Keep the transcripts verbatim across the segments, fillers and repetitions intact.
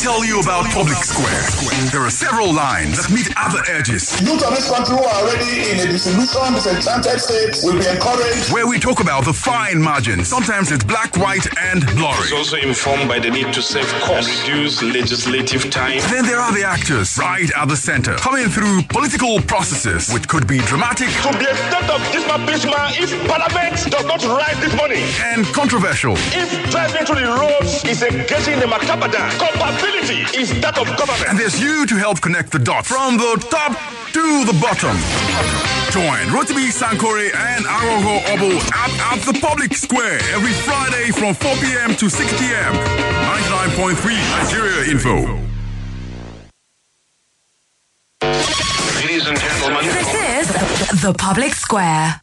tell you about Public Square. There are several lines that meet other edges. Youth of this country who are already in a disillusion, disenchanted state will be encouraged. Where we talk about the fine margins. Sometimes it's black, white, and blurry. It's also informed by the need to save costs and reduce legislative time. Then there are the actors right at the center, coming through political processes, which could be dramatic. To the extent of Isma Bisma, if Parliament does not rise this morning, and controversial. If driving through the roads is engaging the Macabada, compatibility is that of government. And there's you to help connect the dots from the top to the bottom. Join Rotimi Sankore and Arogo Obo at, at the Public Square every Friday from four p.m. to six p.m. ninety-nine point three Nigeria Info. Ladies and gentlemen, this is the Public Square.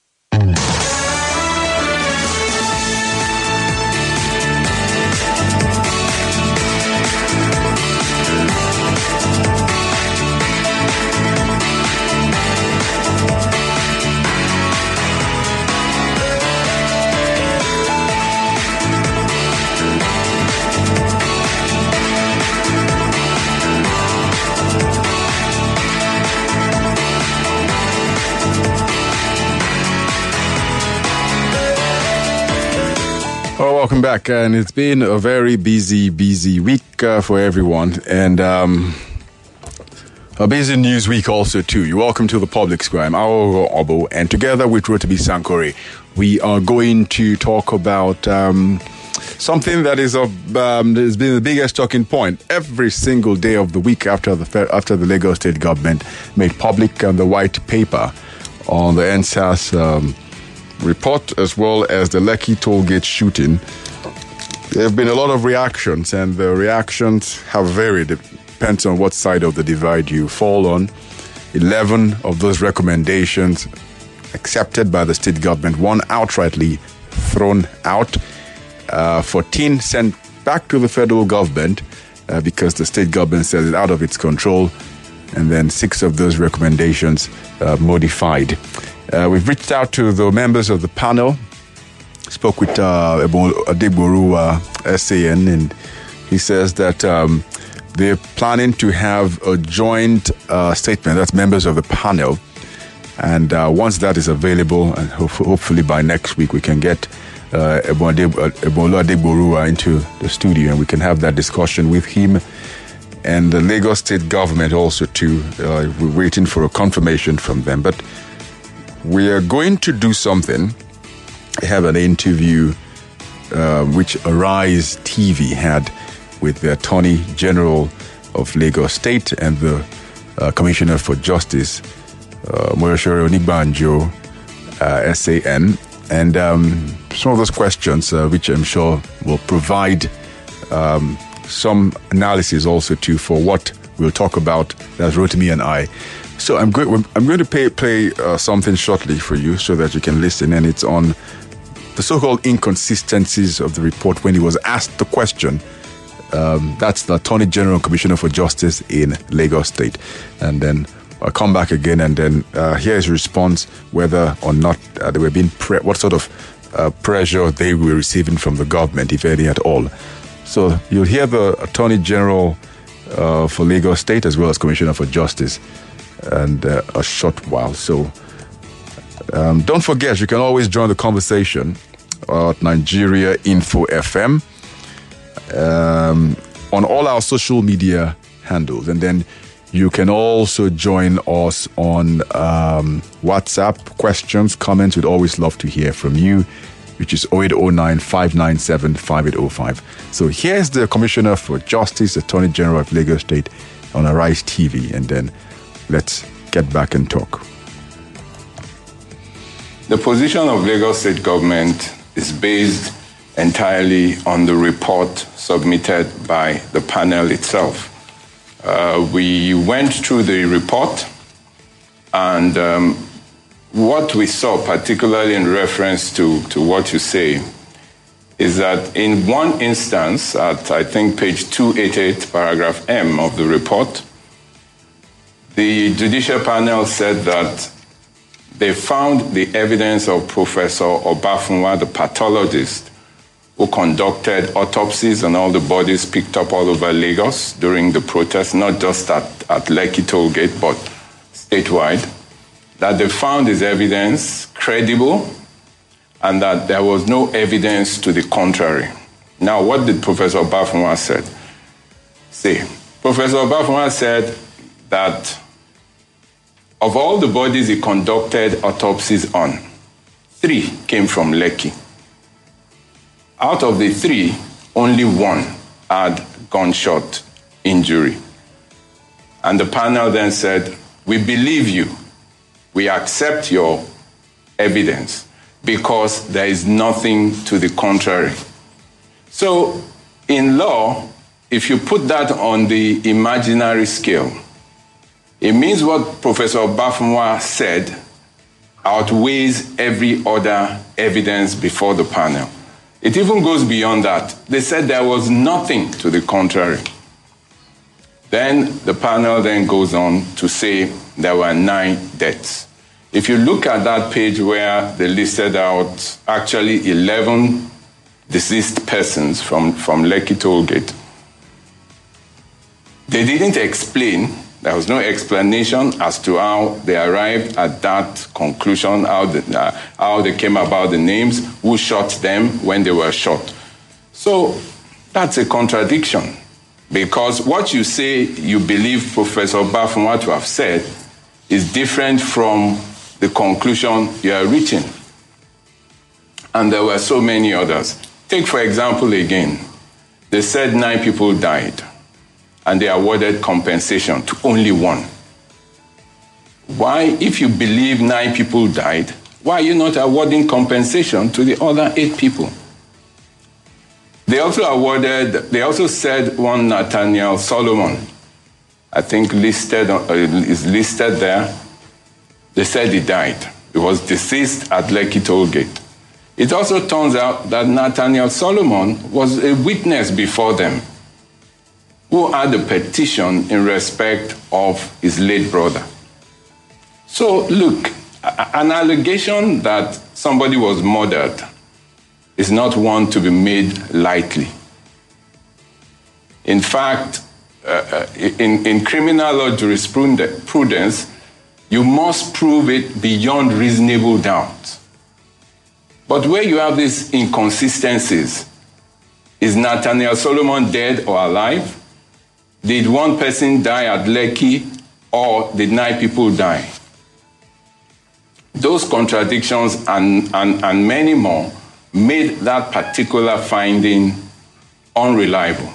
Oh, welcome back. And it's been a very busy, busy week uh, for everyone. And um, a busy news week also, too. You're welcome to the Public Square. I'm Aoro Obo. And together with Rotimi Sankore, we are going to talk about um, something that is of, um, has been the biggest talking point every single day of the week after the after the Lagos State government made public um, the white paper on the N S A S um report, as well as the Lekki Tollgate shooting. There have been a lot of reactions, and the reactions have varied. It depends on what side of the divide you fall on. eleven of those recommendations accepted by the state government, one outrightly thrown out, uh, fourteen sent back to the federal government uh, because the state government says it's out of its control, and then six of those recommendations uh, modified. Uh, we've reached out to the members of the panel, spoke with uh, Adegboru uh, S A N, and he says that um, they're planning to have a joint uh, statement, that's members of the panel, and uh, once that is available, and ho- hopefully by next week we can get uh, Ebolo Adegboru into the studio and we can have that discussion with him and the Lagos State government also too. Uh, we're waiting for a confirmation from them, but we are going to do something. I have an interview uh, which Arise T V had with the Attorney General of Lagos State and the uh, Commissioner for Justice, uh, Moyoshere Onigbanjo, uh, S A N. And um, some of those questions, uh, which I'm sure will provide um, some analysis also too for what we'll talk about, that's Rotimi and I. So I'm going. I'm going to pay, play uh, something shortly for you so that you can listen, and it's on the so-called inconsistencies of the report when he was asked the question. Um, that's the Attorney General and Commissioner for Justice in Lagos State, and then I'll come back again and then uh, hear his response whether or not uh, they were being pre- what sort of uh, pressure they were receiving from the government, if any at all. So you'll hear the Attorney General uh, for Lagos State as well as Commissioner for Justice. And uh, a short while. So um, don't forget, you can always join the conversation at Nigeria Info F M um, on all our social media handles. And then you can also join us on um, WhatsApp. Questions, comments, we'd always love to hear from you, which is oh eight oh nine, five nine seven, five eight oh five. So here's the Commissioner for Justice, Attorney General of Lagos State on Arise T V. And then let's get back and talk. The position of Lagos State government is based entirely on the report submitted by the panel itself. Uh, we went through the report, and um, what we saw, particularly in reference to, to what you say, is that in one instance, at I think page two eighty-eight, paragraph M of the report, the judicial panel said that they found the evidence of Professor Obafunwa, the pathologist, who conducted autopsies on all the bodies picked up all over Lagos during the protest, not just at, at Lekki Toll Gate, but statewide, that they found his evidence credible and that there was no evidence to the contrary. Now, what did Professor Obafunwa said? Say, Professor Obafunwa said that of all the bodies he conducted autopsies on, three came from Lekki. Out of the three, only one had gunshot injury. And the panel then said, we believe you. We accept your evidence because there is nothing to the contrary. So in law, if you put that on the imaginary scale, it means what Professor Obafunwa said outweighs every other evidence before the panel. It even goes beyond that. They said there was nothing to the contrary. Then the panel then goes on to say there were nine deaths. If you look at that page where they listed out actually eleven deceased persons from, from Lekki Toll Gate, they didn't explain, there was no explanation as to how they arrived at that conclusion, how, the, uh, how they came about the names, who shot them when they were shot. So that's a contradiction, because what you say you believe Professor Obafunwa to have said is different from the conclusion you are reaching. And there were so many others. Take, for example, again, they said nine people died, and they awarded compensation to only one. Why, if you believe nine people died, why are you not awarding compensation to the other eight people? They also awarded, they also said one Nathaniel Solomon, I think listed, uh, is listed there. They said he died. He was deceased at Lekki Toll Gate. It also turns out that Nathaniel Solomon was a witness before them who had a petition in respect of his late brother. So look, an allegation that somebody was murdered is not one to be made lightly. In fact, uh, in, in criminal law jurisprudence, you must prove it beyond reasonable doubt. But where you have these inconsistencies, is Nathaniel Solomon dead or alive? Did one person die at Lekki, or did nine people die? Those contradictions and, and, and many more made that particular finding unreliable.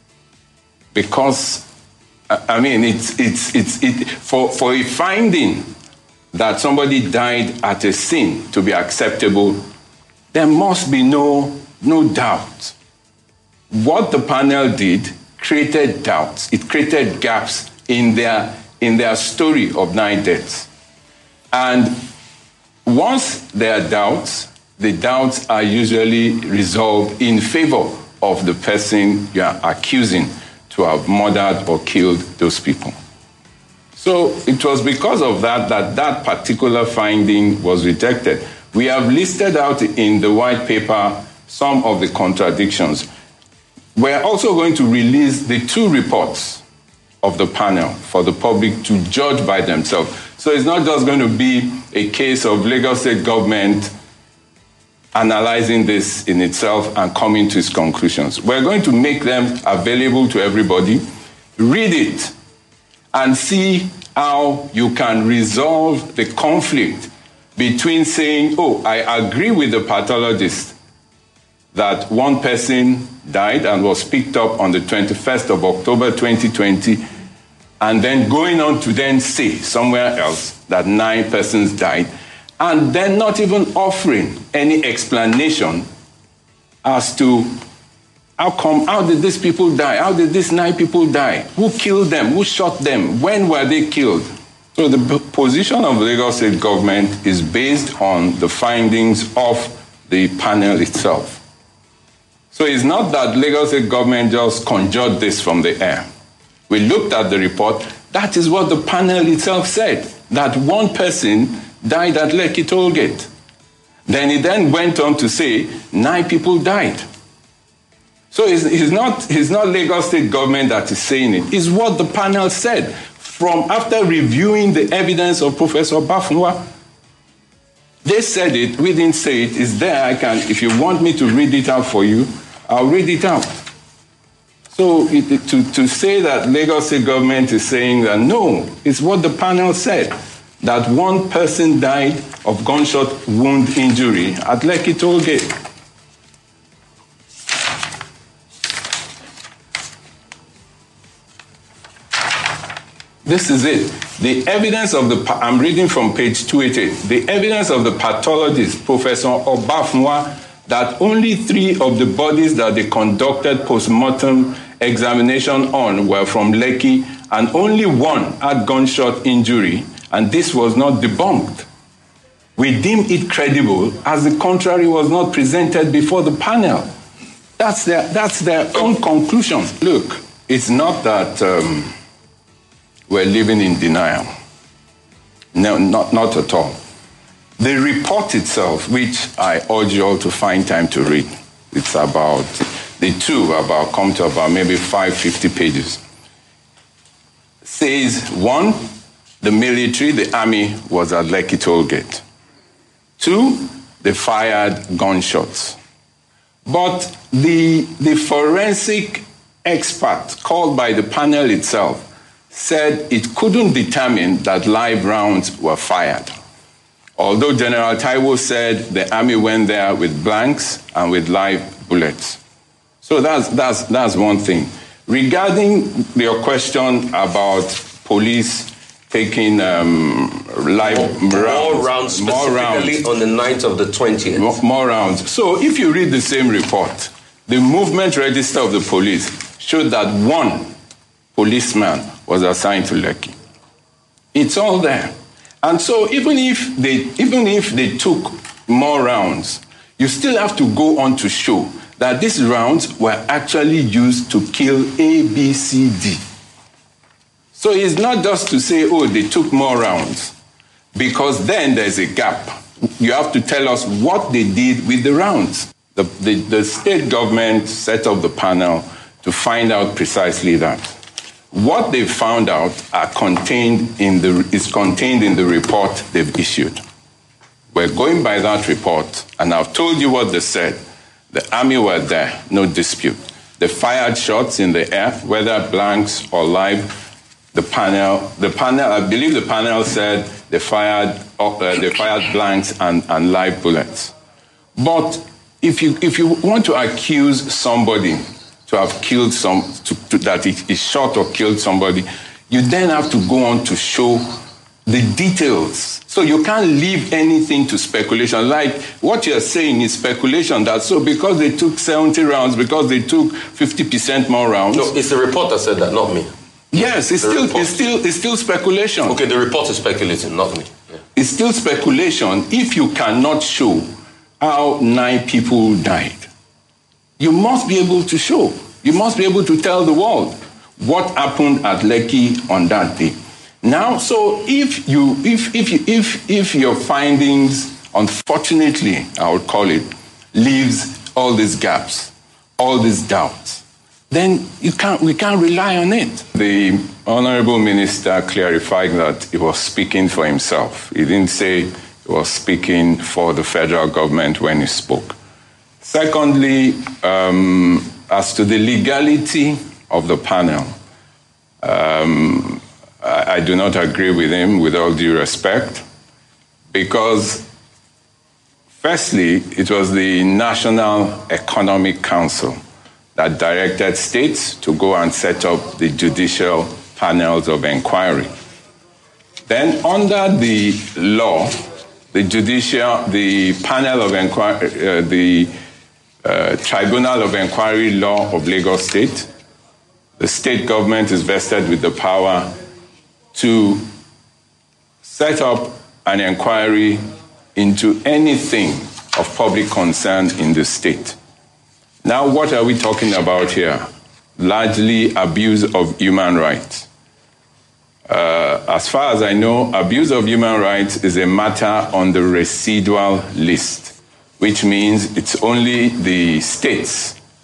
Because, I mean, it's, it's, it's, it, for, for a finding that somebody died at a scene to be acceptable, there must be no, no doubt. What the panel did created doubts. It created gaps in their, in their story of nine deaths. And once there are doubts, the doubts are usually resolved in favor of the person you are accusing to have murdered or killed those people. So it was because of that that that particular finding was rejected. We have listed out in the white paper some of the contradictions. We're also going to release the two reports of the panel for the public to judge by themselves. So it's not just going to be a case of Lagos State government analyzing this in itself and coming to its conclusions. We're going to make them available to everybody, read it, and see how you can resolve the conflict between saying, oh, I agree with the pathologist that one person died and was picked up on the twenty-first of October twenty twenty, and then going on to then say somewhere else that nine persons died, and then not even offering any explanation as to how come, how did these people die? How did these nine people die? Who killed them? Who shot them? When were they killed? So the position of the Lagos State government is based on the findings of the panel itself. So it's not that Lagos State government just conjured this from the air. We looked at the report. That is what the panel itself said, that one person died at Lekki Toll Gate. Then it then went on to say nine people died. So it's, it's, not, it's not Lagos State government that is saying it. It's what the panel said from after reviewing the evidence of Professor Bafunwa. They said it, we didn't say it. It's there. I can, if you want me to read it out for you, I'll read it out. So it, to, to say that Lagos State government is saying that, no, it's what the panel said, that one person died of gunshot wound injury at Lekki Toll Gate. This is it. The evidence of the, I'm reading from page two eighty-eight. The evidence of the pathologist, Professor Obafunwa, that only three of the bodies that they conducted post-mortem examination on were from Lekki, and only one had gunshot injury, and this was not debunked. We deem it credible as the contrary was not presented before the panel. That's their, that's their own conclusion. Look, it's not that um, we're living in denial. No, not, not at all. The report itself, which I urge you all to find time to read, it's about, the two about, come to about maybe five hundred fifty pages, says, one, the military, the army was at Lekki Toll Gate. Two, they fired gunshots. But the, the forensic expert called by the panel itself said it couldn't determine that live rounds were fired. Although General Taiwo said the army went there with blanks and with live bullets. So that's, that's, that's one thing. Regarding your question about police taking um, live more, rounds. More rounds, specifically more rounds. On the night of the twentieth. More, more rounds. So if you read the same report, the movement register of the police showed that one policeman was assigned to Lekki. It's all there. And so even if they even if they took more rounds, you still have to go on to show that these rounds were actually used to kill A, B, C, D. So it's not just to say, oh, they took more rounds, because then there's a gap. You have to tell us what they did with the rounds. The, the, the state government set up the panel to find out precisely that. What they found out are contained in the, is contained in the report they've issued. We're going by that report, and I've told you what they said. The army were there, no dispute. They fired shots in the air, whether blanks or live. The panel, the panel, I believe the panel said they fired, uh, they fired blanks and, and live bullets. But if you if you want to accuse somebody to have killed some, to, to, that he shot or killed somebody, you then have to go on to show the details. So you can't leave anything to speculation. Like what you're saying is speculation, that so because they took seventy rounds, because they took fifty percent more rounds. No, it's the report that said that, not me. Yes, it's still, it's still it's still speculation. Okay, the report is speculating, not me. Yeah. It's still speculation if you cannot show how nine people died. You must be able to show. You must be able to tell the world what happened at Lekki on that day. Now, so if you if if you, if if your findings, unfortunately, I would call it, leaves all these gaps, all these doubts, then you can't we can't rely on it. The Honorable Minister clarified that he was speaking for himself. He didn't say he was speaking for the federal government when he spoke. Secondly, um, as to the legality of the panel, um, I, I do not agree with him, with all due respect, because firstly, it was the National Economic Council that directed states to go and set up the judicial panels of inquiry. Then under the law, the judicial, the panel of inquiry, uh, the uh, Tribunal of Inquiry Law of Lagos State, the state government is vested with the power to set up an inquiry into anything of public concern in the state. Now, what are we talking about here? Largely abuse of human rights. Uh, as far as I know, abuse of human rights is a matter on the residual list, which means it's only the states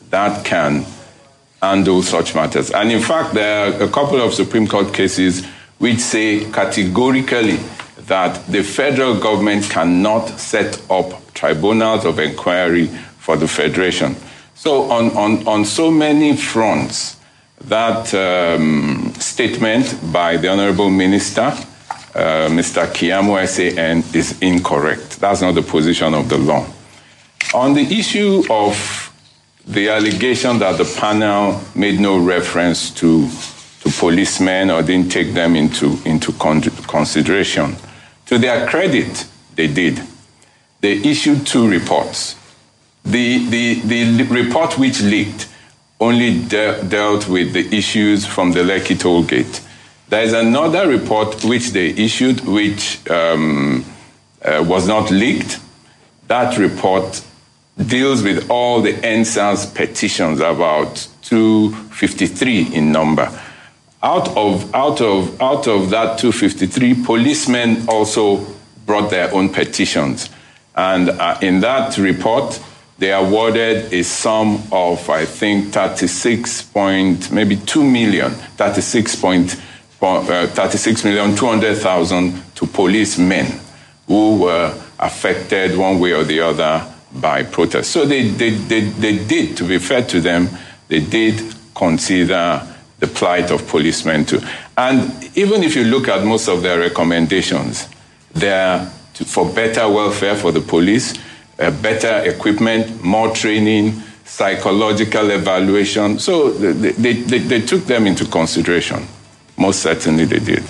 that can handle such matters. And in fact, there are a couple of Supreme Court cases which say categorically that the federal government cannot set up tribunals of inquiry for the federation. So on, on, on so many fronts, that um, statement by the Honorable Minister, uh, Mister Keyamo S A N, is incorrect. That's not the position of the law. On the issue of the allegation that the panel made no reference to, to policemen or didn't take them into, into con- consideration, to their credit, they did. They issued two reports. The, the, the report which leaked only de- dealt with the issues from the Lekki toll gate. There is another report which they issued which um, uh, was not leaked. That report deals with all the N S A S petitions, about two hundred fifty-three in number. Out of, out of, out of that two hundred fifty-three, policemen also brought their own petitions. And uh, in that report, they awarded a sum of, I think, thirty-six point, maybe two million, thirty-six point, uh, thirty-six million two hundred thousand to policemen who were affected one way or the other by protests. So they, they, they, they did, to be fair to them, they did consider the plight of policemen too. And even if you look at most of their recommendations, they're for better welfare for the police, uh, better equipment, more training, psychological evaluation. So they, they, they, they took them into consideration. Most certainly they did.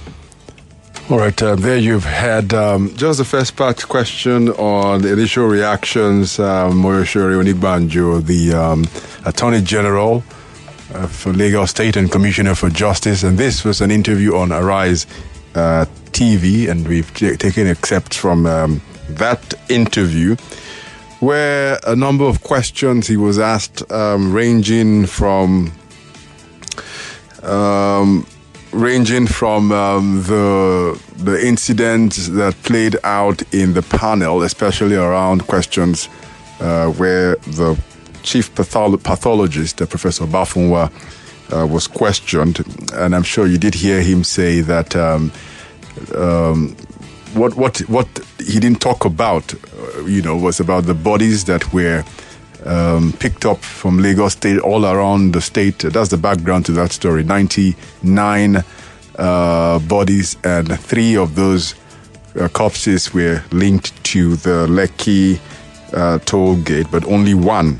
All right, uh, there you've had um, just the first part question on the initial reactions. Um, Moyosori Onigbanjo, the um, Attorney General uh, for Lagos State and Commissioner for Justice, and this was an interview on Arise uh, T V, and we've t- taken excerpts from um, that interview, where a number of questions he was asked, um, ranging from. Um, ranging from um, the the incidents that played out in the panel, especially around questions uh, where the chief patholo- pathologist, uh, Professor Bafunwa, uh, was questioned. And I'm sure you did hear him say that um, um, what what what he didn't talk about, uh, you know, was about the bodies that were Um, picked up from Lagos State all around the state. That's the background to that story. ninety-nine uh, bodies, and three of those uh, corpses were linked to the Lekki uh, toll gate, but only one,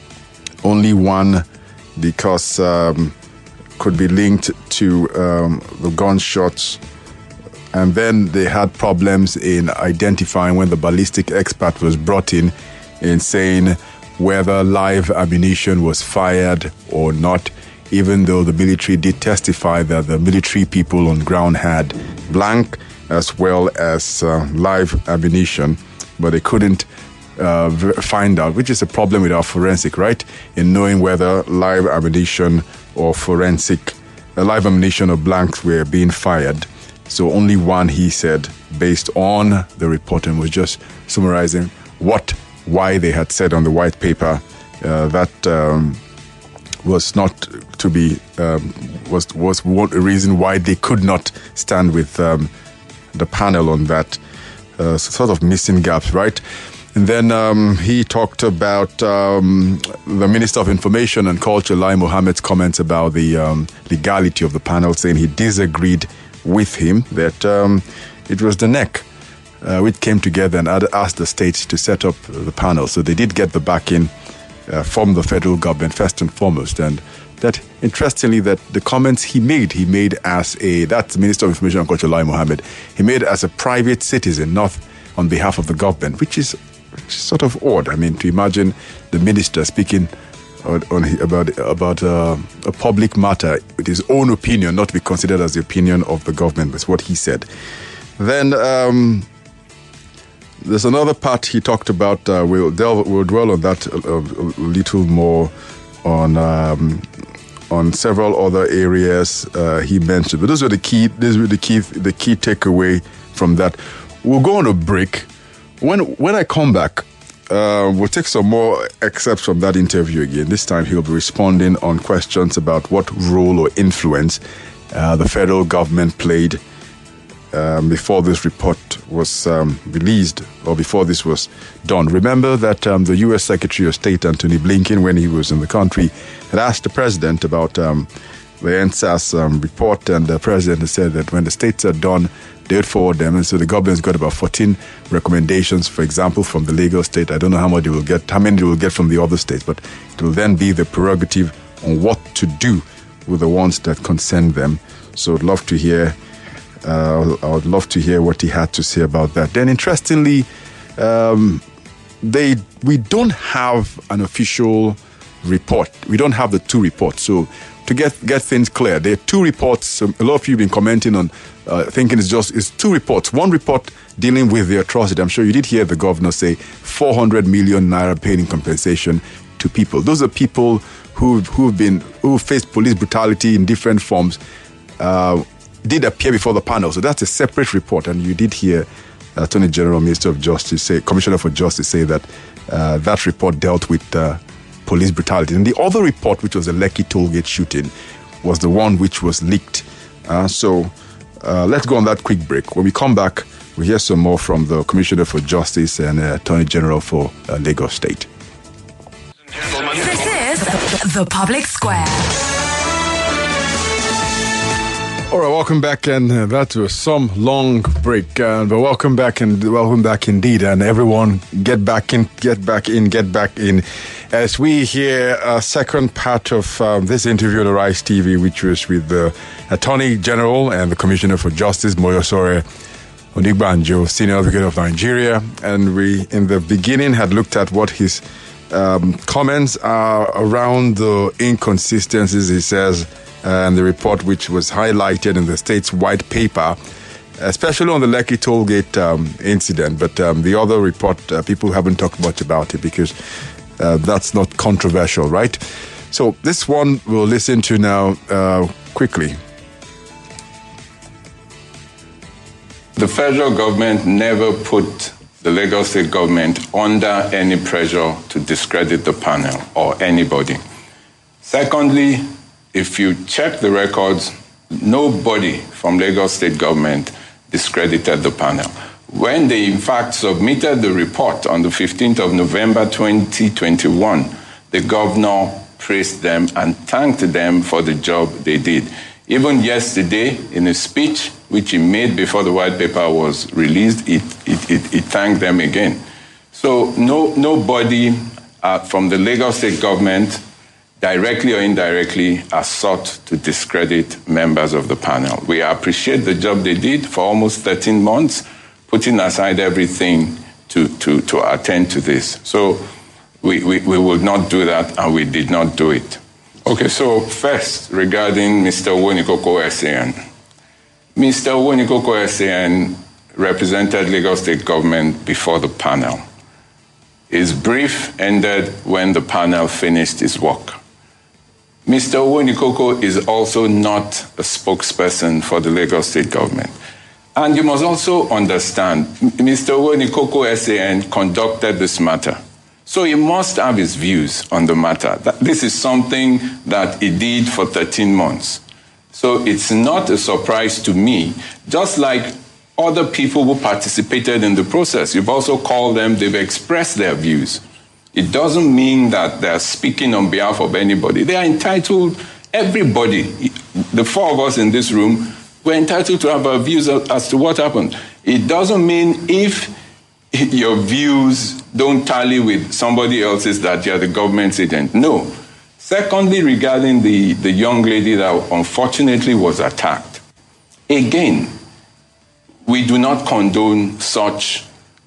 only one because um, could be linked to um, the gunshots. And then they had problems in identifying when the ballistic expert was brought in, in saying whether live ammunition was fired or not, even though the military did testify that the military people on ground had blank as well as uh, live ammunition, but they couldn't uh, find out, which is a problem with our forensic, right? In knowing whether live ammunition or forensic, uh, live ammunition or blanks were being fired. So only one, he said, based on the report, and was just summarizing what why they had said on the white paper uh, that um, was not to be um, was was one reason why they could not stand with um, the panel on that, uh, sort of missing gaps, right? And then um, he talked about um, the Minister of Information and Culture, Lai Mohammed's comments about the um, legality of the panel, saying he disagreed with him, that um, it was the N E C Uh, which came together and asked the states to set up the panel. So they did get the backing uh, from the federal government, first and foremost. And that, interestingly, that the comments he made, he made as a, that's the Minister of Information and Culture, Lai Mohammed, he made as a private citizen, not on behalf of the government, which is, which is sort of odd. I mean, to imagine the minister speaking on, on about, about uh, a public matter with his own opinion, not to be considered as the opinion of the government, was what he said. Then, um, there's another part he talked about. Uh, we'll delve, we'll dwell on that a, a little more on um, on several other areas uh, he mentioned. But those were the key. These were the key. The key takeaway from that. We'll go on a break. When when I come back, uh, we'll take some more excerpts from that interview again. This time he'll be responding on questions about what role or influence uh, the federal government played um, before this report was um, released or before this was done. Remember that um, the U S Secretary of State, Anthony Blinken, when he was in the country, had asked the president about um, the N S A S um, report, and the president has said that when the states are done, they would forward them. And so the government's got about fourteen recommendations, for example, from the Lagos state. I don't know how much they will get, how many they will get from the other states, but it will then be the prerogative on what to do with the ones that concern them. So I'd love to hear, uh, I would love to hear what he had to say about that. Then, interestingly, um, they we don't have an official report. We don't have the two reports. So to get get things clear, there are two reports. Um, a lot of you have been commenting on, uh, thinking it's just it's two reports. One report dealing with the atrocity. I'm sure you did hear the governor say four hundred million naira paid in compensation to people. Those are people who who've been who faced police brutality in different forms. Uh, did appear before the panel, so that's a separate report. And you did hear uh, Attorney General, Minister of Justice, say, Commissioner for Justice, say that uh, that report dealt with uh, police brutality. And the other report, which was the Lekki tollgate shooting, was the one which was leaked. Uh, so uh, let's go on that quick break. When we come back, we'll hear some more from the Commissioner for Justice and uh, Attorney General for uh, Lagos State. This is The Public Square. All right, welcome back, and uh, that was some long break, uh, but welcome back and welcome back indeed, and everyone get back in, get back in, get back in, as we hear a second part of um, this interview on Arise T V, which was with the Attorney General and the Commissioner for Justice, Moyosore Odigbanjo, Senior Advocate of Nigeria, and we, in the beginning, had looked at what his um, comments are around the inconsistencies, he says, and the report which was highlighted in the state's white paper, especially on the Lekki tollgate um, incident. But um, the other report, uh, people haven't talked much about it because uh, that's not controversial, right? So this one we'll listen to now uh, quickly. The federal government never put the Lagos State government under any pressure to discredit the panel or anybody. Secondly, if you check the records, nobody from Lagos State government discredited the panel. When they, in fact, submitted the report on the fifteenth of November twenty twenty-one, the governor praised them and thanked them for the job they did. Even yesterday, in a speech which he made before the white paper was released, it, it, it, it thanked them again. So no, nobody uh, from the Lagos State government, directly or indirectly, has sought to discredit members of the panel. We appreciate the job they did for almost thirteen months, putting aside everything to, to, to attend to this. So we, we, we will not do that, and we did not do it. Okay, so first, regarding Mister Owonikoko S A N. Mister Owonikoko S A N represented Lagos State government before the panel. His brief ended when the panel finished its work. Mister Owonikoko is also not a spokesperson for the Lagos State government. And you must also understand, Mister Owonikoko S A N conducted this matter. So he must have his views on the matter. This is something that he did for thirteen months. So it's not a surprise to me, just like other people who participated in the process. You've also called them, they've expressed their views. It doesn't mean that they're speaking on behalf of anybody. They are entitled, everybody, the four of us in this room, we're entitled to have our views as to what happened. It doesn't mean if your views don't tally with somebody else's that you're the government's agent. No. Secondly, regarding the, the young lady that unfortunately was attacked, again, we do not condone such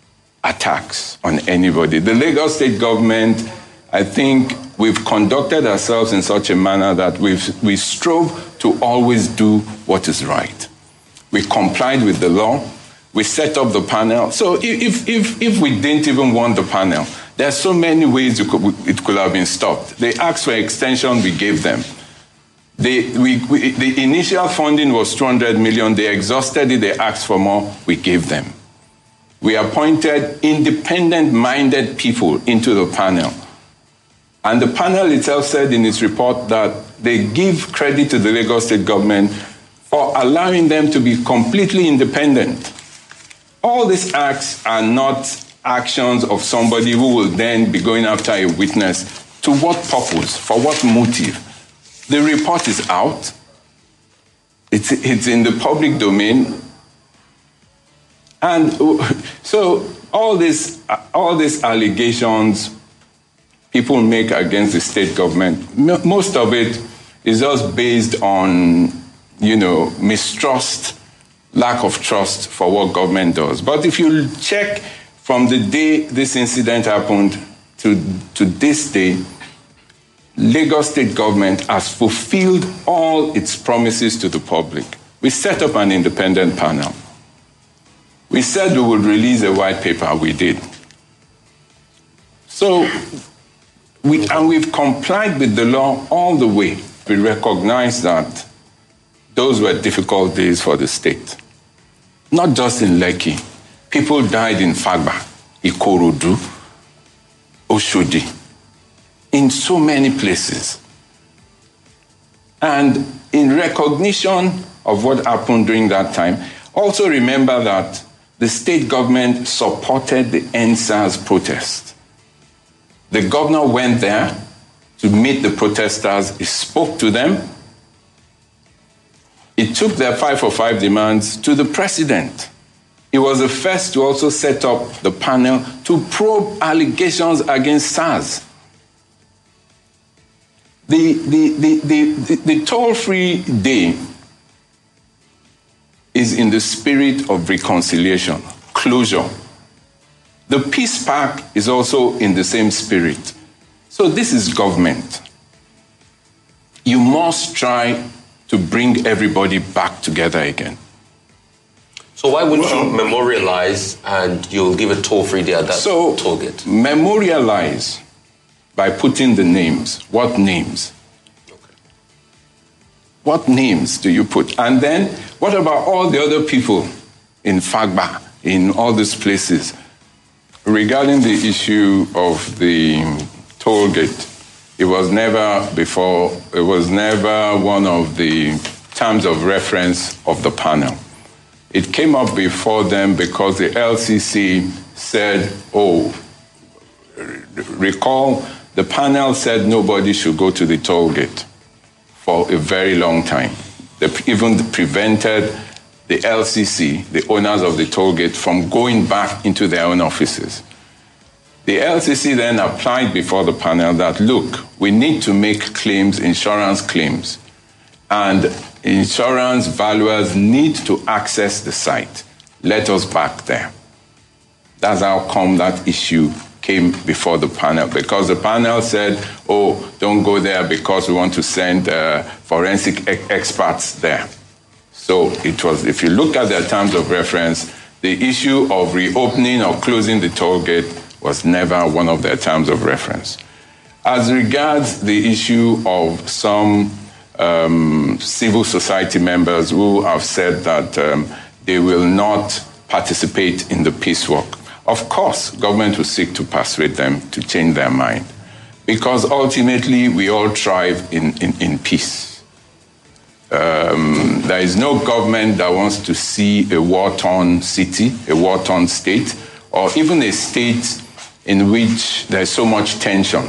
attacks on anybody. The Lagos State government, I think we've conducted ourselves in such a manner that we've, we strove to always do what is right. We complied with the law. We set up the panel. So if, if, if we didn't even want the panel, there are so many ways it could, it could have been stopped. They asked for extension, we gave them. They, we, we, the initial funding was two hundred million. They exhausted it, they asked for more, we gave them. We appointed independent-minded people into the panel. And the panel itself said in its report that they give credit to the Lagos State government for allowing them to be completely independent. All these acts are not actions of somebody who will then be going after a witness. To what purpose? For what motive? The report is out. It's, it's in the public domain. And so all these, all these allegations people make against the state government, most of it is just based on, you know, mistrust, lack of trust for what government does. But if you check from the day this incident happened to, to this day, Lagos State government has fulfilled all its promises to the public. We set up an independent panel. We said we would release a white paper, we did. So, we, and we've complied with the law all the way. We recognize that those were difficult days for the state. Not just in Lekki. People died in Fagba, Ikorodu, Oshodi, in so many places. And in recognition of what happened during that time, also remember that the state government supported the N SARS protest. The governor went there to meet the protesters. He spoke to them. He took their five for five demands to the president. He was the first to also set up the panel to probe allegations against SARS. The, the, the, the, the, the toll-free day is in the spirit of reconciliation, closure. The Peace Park is also in the same spirit. So this is government. You must try to bring everybody back together again. So why wouldn't well, you memorialize and you'll give a toll-free day at that so toll gate? Memorialize by putting the names. What names? Okay. What names do you put? And then what about all the other people in Fagba, in all these places? Regarding the issue of the toll gate, it was never before, it was never one of the terms of reference of the panel. It came up before them because the L C C said, oh, recall, the panel said nobody should go to the toll gate for a very long time. They even prevented the L C C, the owners of the toll gate, from going back into their own offices. The L C C then applied before the panel that, look, we need to make claims, insurance claims, and insurance valuers need to access the site. Let us back there. That's how come that issue came before the panel, because the panel said, oh, don't go there because we want to send uh, forensic e- experts there. So it was, if you look at their terms of reference, the issue of reopening or closing the toll gate was never one of their terms of reference. As regards the issue of some um, civil society members who have said that um, they will not participate in the peace work, of course, government will seek to persuade them to change their mind, because ultimately we all thrive in, in, in peace. Um, there is no government that wants to see a war-torn city, a war-torn state, or even a state in which there's so much tension.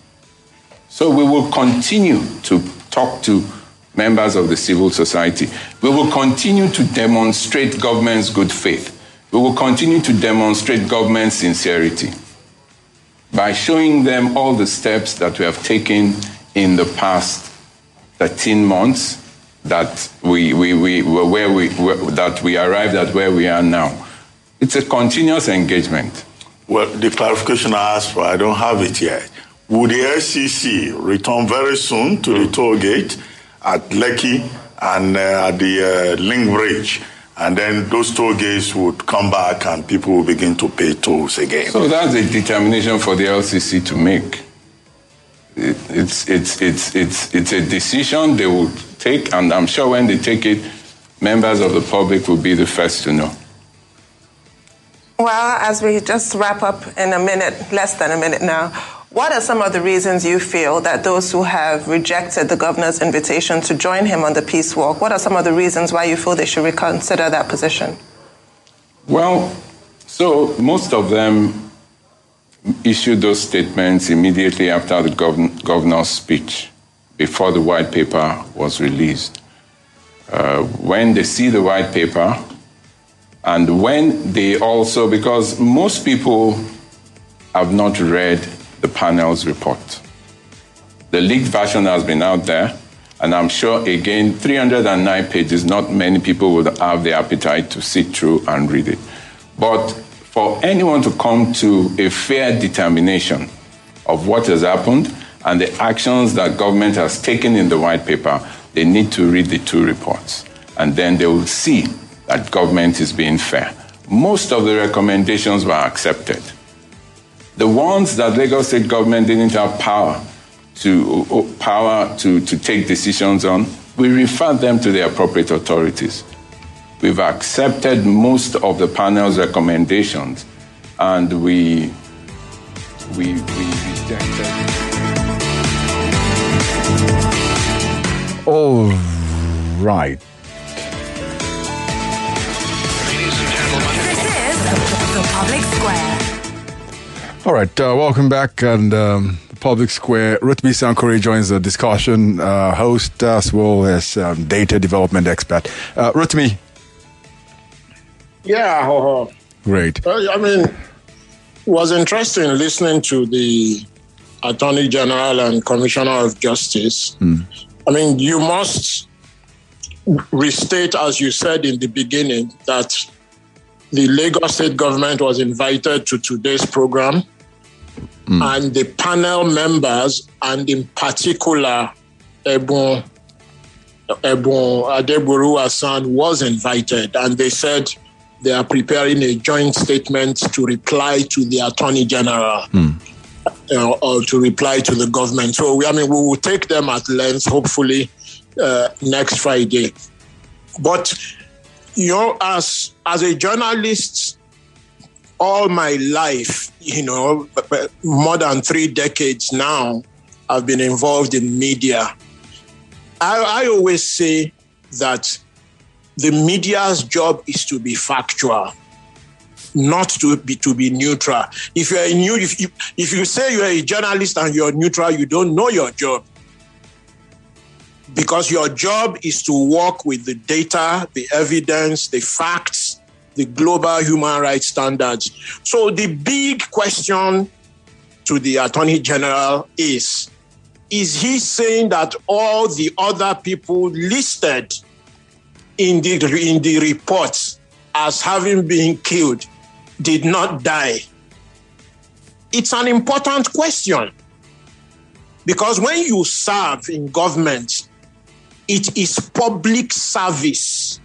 So we will continue to talk to members of the civil society. We will continue to demonstrate government's good faith. We will continue to demonstrate government's sincerity by showing them all the steps that we have taken in the past thirteen months that we, we, we were where we were, that we arrived at where we are now. It's a continuous engagement. Well, the clarification I asked for, I don't have it yet. Would the L C C return very soon to the toll gate at Lekki and uh, at the uh, Link Bridge? And then those toll gates would come back and people will begin to pay tolls again. So that's a determination for the L C C to make. It, it's, it's, it's, it's, it's a decision they will take, and I'm sure when they take it, members of the public will be the first to know. Well, as we just wrap up in a minute, less than a minute now, what are some of the reasons you feel that those who have rejected the governor's invitation to join him on the peace walk, what are some of the reasons why you feel they should reconsider that position? Well, so most of them issued those statements immediately after the gov- governor's speech, before the white paper was released. Uh, when they see the white paper, and when they also, because most people have not read the panel's report. The leaked version has been out there, and I'm sure, again, three hundred nine pages, not many people would have the appetite to sit through and read it. But for anyone to come to a fair determination of what has happened and the actions that government has taken in the white paper, they need to read the two reports. And then they will see that government is being fair. Most of the recommendations were accepted. The ones that Lagos State government didn't have power to power to, to take decisions on, we referred them to the appropriate authorities. We've accepted most of the panel's recommendations, and we we, we rejected. All right. The Public Square. All right, uh, welcome back. And um, the Public Square, Rotimi Sankore joins the discussion, uh, host as well as um, data development expert. Uh, Rotimi. Yeah, uh, great. Uh, I mean, it was interesting listening to the Attorney General and Commissioner of Justice. Mm. I mean, you must restate, as you said in the beginning, that the Lagos State government was invited to today's program, mm. and the panel members, and in particular, Ebun, Ebun Adeburu Hassan was invited, and they said they are preparing a joint statement to reply to the Attorney General, mm. uh, or to reply to the government. So, we, I mean, we will take them at length, hopefully, uh, next Friday. But you know, as as a journalist, all my life, you know, more than three decades now, I've been involved in media. I, I always say that the media's job is to be factual, not to be to be neutral. If you're a new, if you, if you say you're a journalist and you're neutral, you don't know your job. Because your job is to work with the data, the evidence, the facts, the global human rights standards. So the big question to the Attorney General is, is he saying that all the other people listed in the, in the reports as having been killed did not die? It's an important question. Because when you serve in government, it is public service.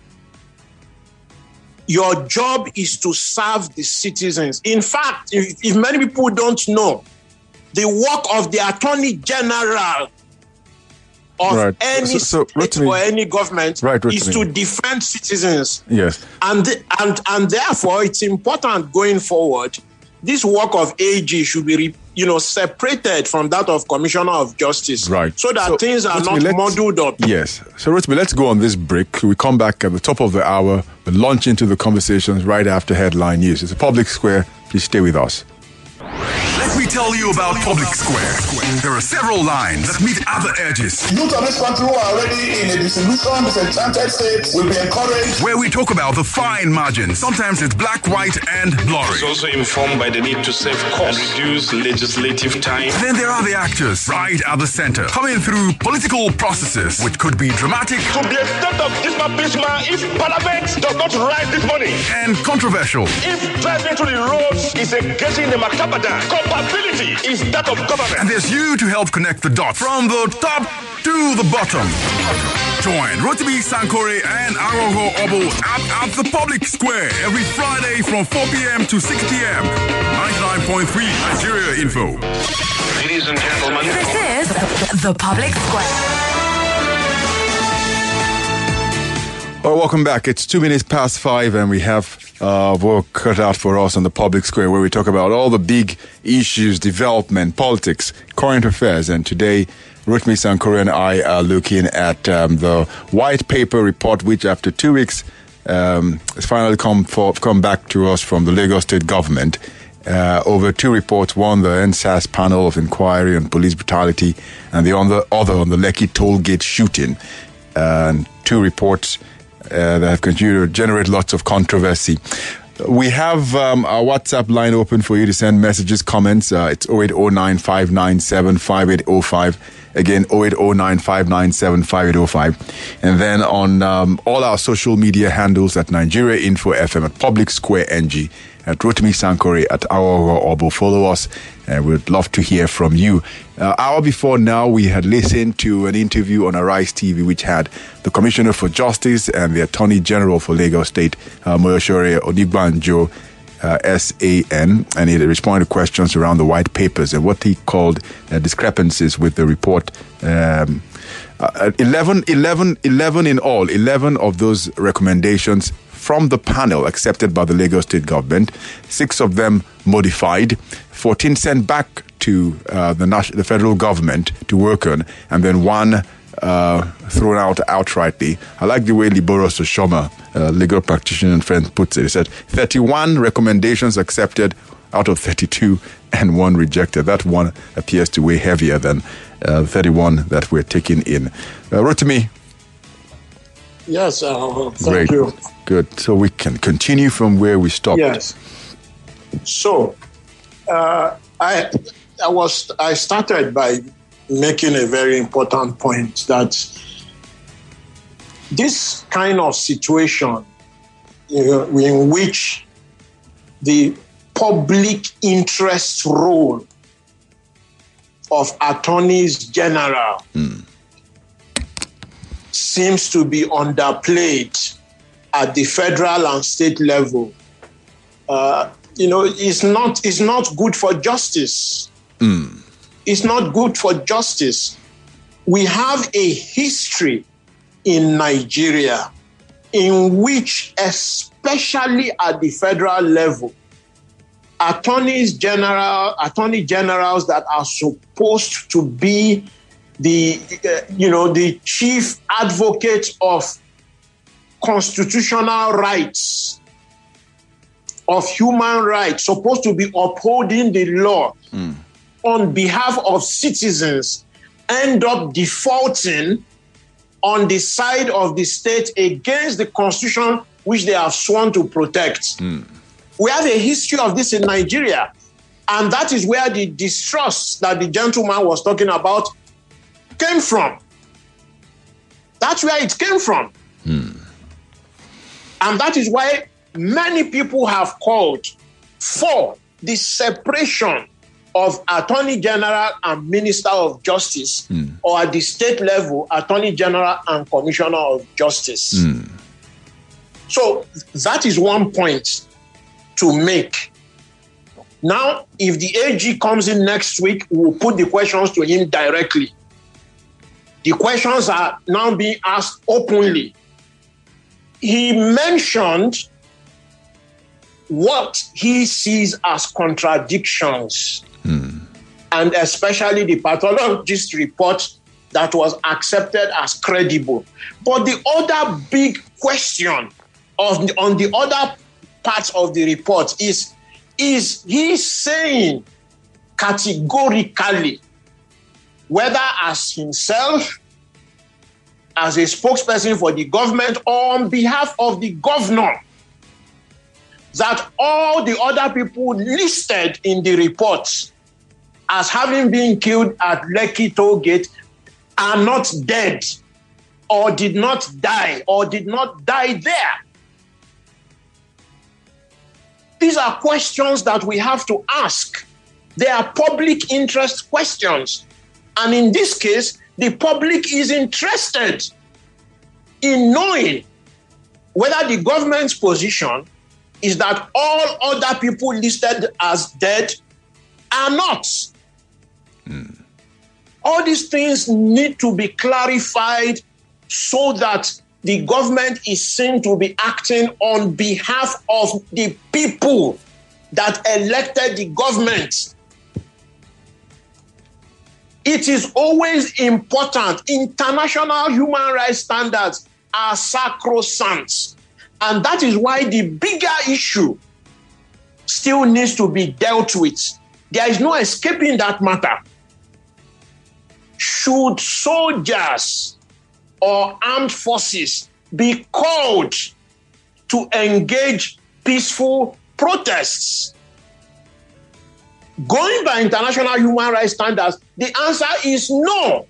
Your job is to serve the citizens. In fact, if, if many people don't know, the work of the Attorney General of right. any so, so, state Rotimi, or any government right, is to defend citizens. Yes. And, and, and therefore, it's important going forward, this work of A G should be, you know, separated from that of Commissioner of Justice. Right. So that so, things are Rotimi, not muddled up. Yes. So, Rotimi, let's go on this break. We come back at the top of the hour. We launch into the conversations right after headline news. It's a Public Square. Please stay with us. Let me tell you about Public Square. There are several lines that meet other edges. Youth of this country who are already in a disillusioned, disenchanted state will be encouraged. Where we talk about the fine margins. Sometimes it's black, white, and blurry. It's also informed by the need to save costs and reduce legislative time. And then there are the actors right at the center, coming through political processes, which could be dramatic. To the extent of this bisma, if Parliament does not rise this morning, and controversial. If driving to the roads is a getting the Makabadan, compatibility is that of government. And there's you to help connect the dots from the top to the bottom. Join Rotimi Sankore and Aroho Obo at, at the Public Square every Friday from four p.m. to six p.m. ninety-nine point three Nigeria Info. Ladies and gentlemen, this is the Public Square. Well, welcome back. It's two minutes past five, and we have uh, work cut out for us on the public square, where we talk about all the big issues, development, politics, current affairs. And today, Rotimi Sankore and I are looking at um, the white paper report, which after two weeks um, has finally come for, come back to us from the Lagos State government. Uh, over two reports, one the N S A S panel of inquiry on police brutality, and the other, other on the Lekki toll gate shooting. And two reports Uh, that have continued to generate lots of controversy. We have um, our WhatsApp line open for you to send messages, comments. Uh, it's oh eight oh nine, five nine seven, five eight oh five. Again, oh eight oh nine, five nine seven, five eight oh five. And then on um, all our social media handles at Nigeria Info F M, at Public Square N G, at Rotimi Sankore, at Awogo Obo. Follow us, and we'd love to hear from you. Uh, hour before now, we had listened to an interview on Arise T V, which had the Commissioner for Justice and the Attorney General for Lagos State, uh, Moyosore Onigbanjo, uh, S A N, and he responded to questions around the white papers and what he called uh, discrepancies with the report. Um, uh, eleven, eleven, eleven in all, eleven of those recommendations from the panel accepted by the Lagos State government, six of them modified, fourteen sent back to uh, the, national, the federal government to work on, and then one uh, thrown out outrightly. I like the way Liboros Oshoma, uh, legal practitioner and friend, puts it. He said, thirty-one recommendations accepted out of thirty-two and one rejected. That one appears to weigh heavier than uh, thirty-one that we're taking in. Uh, Rotimi. Yes, uh, thank Great. you. Good. So we can continue from where we stopped. Yes. So, uh, I I was I started by making a very important point that this kind of situation, you know, in which the public interest role of attorneys general mm. seems to be underplayed at the federal and state level, uh, you know, it's not, it's not good for justice. Mm. It's not good for justice. We have a history in Nigeria in which, especially at the federal level, attorneys general, attorney generals that are supposed to be the, uh, you know, the chief advocate of constitutional rights, of human rights, supposed to be upholding the law mm. on behalf of citizens, end up defaulting on the side of the state against the constitution which they have sworn to protect. Mm. We have a history of this in Nigeria, and that is where the distrust that the gentleman was talking about came from. That's where it came from. Mm. And that is why many people have called for the separation of Attorney General and Minister of Justice, mm. or at the state level, Attorney General and Commissioner of Justice. Mm. So that is one point to make. Now, if the A G comes in next week, we'll put the questions to him directly. The questions are now being asked openly. He mentioned what he sees as contradictions, mm. and especially the pathologist report that was accepted as credible. But the other big question of the, on the other parts of the report is, is he saying categorically, whether as himself, as a spokesperson for the government, or on behalf of the governor, that all the other people listed in the reports as having been killed at Lekki toll gate are not dead, or did not die, or did not die there? These are questions that we have to ask. They are public interest questions. And in this case, the public is interested in knowing whether the government's position is that all other people listed as dead are not. All these things need to be clarified so that the government is seen to be acting on behalf of the people that elected the government. It is always important. International human rights standards are sacrosanct. And that is why the bigger issue still needs to be dealt with. There is no escaping that matter. Should soldiers or armed forces be called to engage peaceful protests? Going by international human rights standards, the answer is no.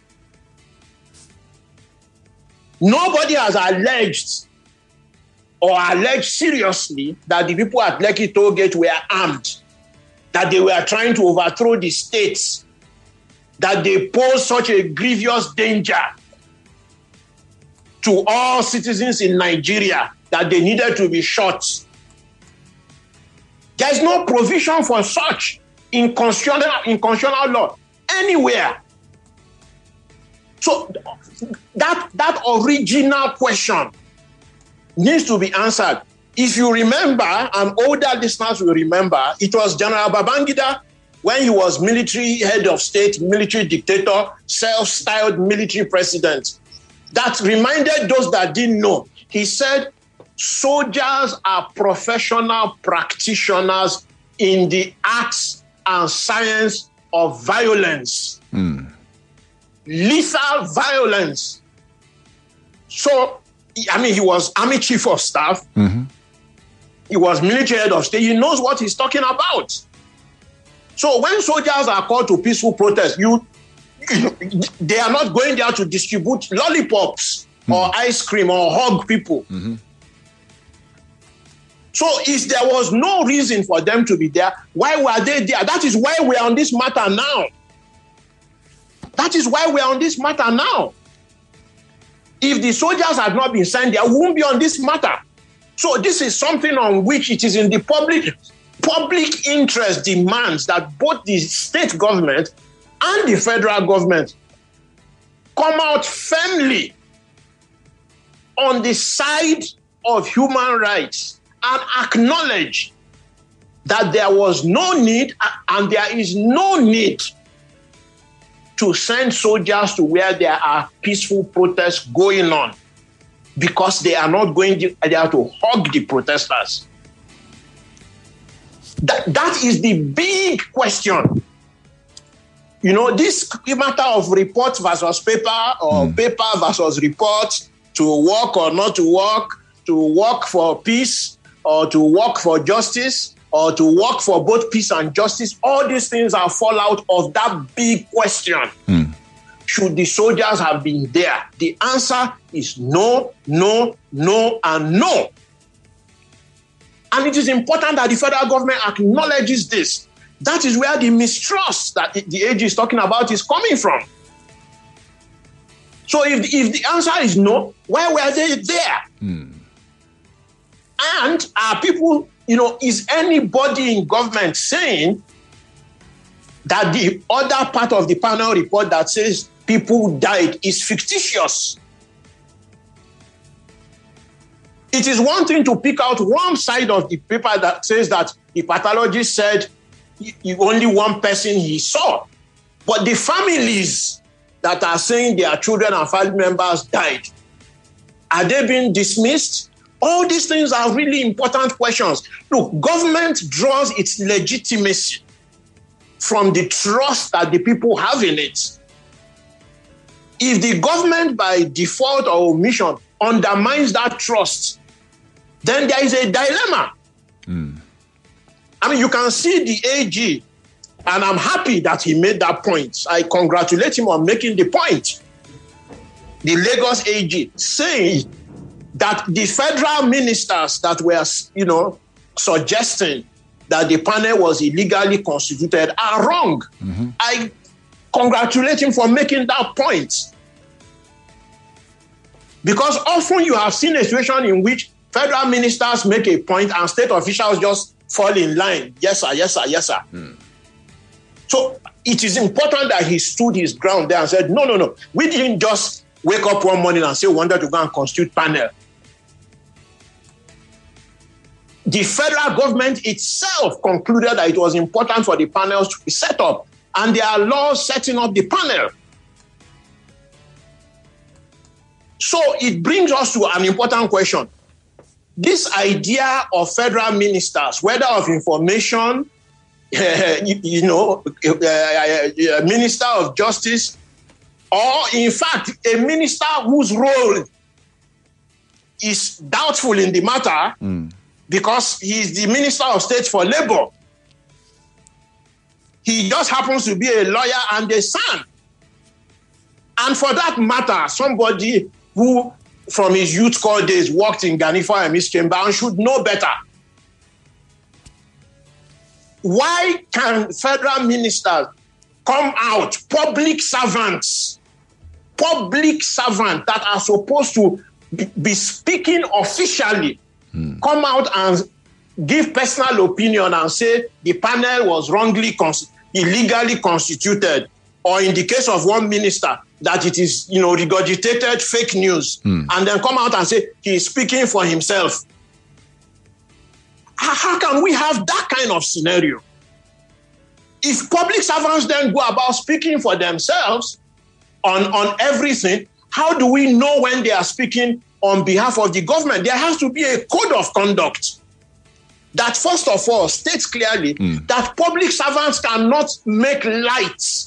Nobody has alleged or alleged seriously that the people at Lekki Toll Gate were armed, that they were trying to overthrow the states, that they pose such a grievous danger to all citizens in Nigeria that they needed to be shot. There is no provision for such in constitutional, in constitutional law anywhere. So that, that original question needs to be answered. If you remember, and older listeners will remember, it was General Babangida when he was military head of state, military dictator, self-styled military president, that reminded those that didn't know. He said, soldiers are professional practitioners in the arts and science of violence. Mm. Lethal violence. So, I mean, he was Army Chief of Staff. Mm-hmm. He was military head of state. He knows what he's talking about. So when soldiers are called to peaceful protest, you, you they are not going there to distribute lollipops mm-hmm. or ice cream or hug people. Mm-hmm. So if there was no reason for them to be there, why were they there? That is why we're on this matter now. That is why we're on this matter now. If the soldiers had not been sent there, we wouldn't be on this matter. So this is something on which it is in the public public interest demands that both the state government and the federal government come out firmly on the side of human rights and acknowledge that there was no need and there is no need to send soldiers to where there are peaceful protests going on, because they are not going there to hug the protesters. That, that is the big question. You know, this matter of report versus paper or mm. paper versus report, to work or not to work, to work for peace or to work for justice or to work for both peace and justice, all these things are fallout of that big question. Mm. Should the soldiers have been there? The answer is no, no, no, and no. And it is important that the federal government acknowledges this. That is where the mistrust that the A G is talking about is coming from. So if, if the answer is no, why were they there? Hmm. And are people, you know, is anybody in government saying that the other part of the panel report that says people died is fictitious? It is one thing to pick out one side of the paper that says that the pathologist said only one person he saw. But the families that are saying their children and family members died, are they being dismissed? All these things are really important questions. Look, government draws its legitimacy from the trust that the people have in it. If the government by default or omission undermines that trust, then there is a dilemma. Mm. I mean, you can see the A G, and I'm happy that he made that point. I congratulate him on making the point. The Lagos A G saying that the federal ministers that were, you know, suggesting that the panel was illegally constituted are wrong. Mm-hmm. I congratulate him for making that point. Because often you have seen a situation in which federal ministers make a point and state officials just fall in line. Yes, sir, yes, sir, yes, sir. Mm. So it is important that he stood his ground there and said, no, no, no. We didn't just wake up one morning and say we wanted to go and constitute panel. The federal government itself concluded that it was important for the panels to be set up, and there are laws setting up the panel. So it brings us to an important question. This idea of federal ministers, whether of information, uh, you, you know, uh, uh, minister of justice, or in fact, a minister whose role is doubtful in the matter, mm. because he is the Minister of State for Labor. He just happens to be a lawyer and a son. And for that matter, somebody who from his youth corps days worked in Ganifa and Miss Chamber and should know better. Why can federal ministers come out, public servants, public servants that are supposed to be speaking officially, Hmm. come out and give personal opinion and say the panel was wrongly, cons- illegally constituted, or in the case of one minister, that it is, you know, regurgitated fake news, hmm. and then come out and say he is speaking for himself. How, how can we have that kind of scenario? If public servants then go about speaking for themselves on, on everything, how do we know when they are speaking on behalf of the government? There has to be a code of conduct that, first of all, states clearly mm. that public servants cannot make light.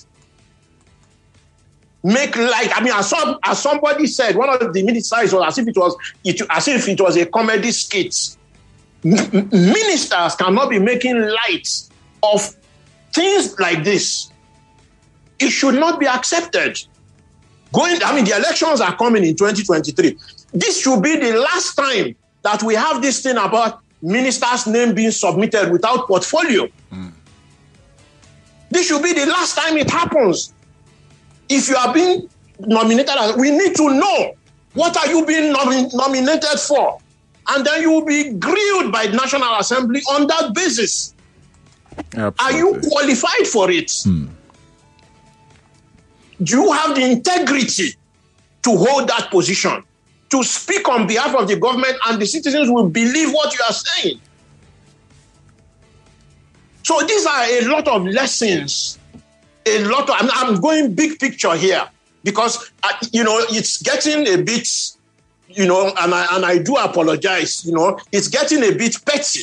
Make light. I mean, as, some, as somebody said, one of the ministers was as if it was it, as if it was a comedy skit. M- ministers cannot be making light of things like this. It should not be accepted. Going, I mean, the elections are coming in twenty twenty-three. This should be the last time that we have this thing about ministers' name being submitted without portfolio. Mm. This should be the last time it happens. If you are being nominated, we need to know what are you being nom- nominated for. And then you will be grilled by the National Assembly on that basis. Absolutely. Are you qualified for it? Mm. Do you have the integrity to hold that position, to speak on behalf of the government, and the citizens will believe what you are saying? So these are a lot of lessons, a lot of, I'm, I'm going big picture here because, uh, you know, it's getting a bit, you know, and I, and I do apologize, you know, it's getting a bit petty.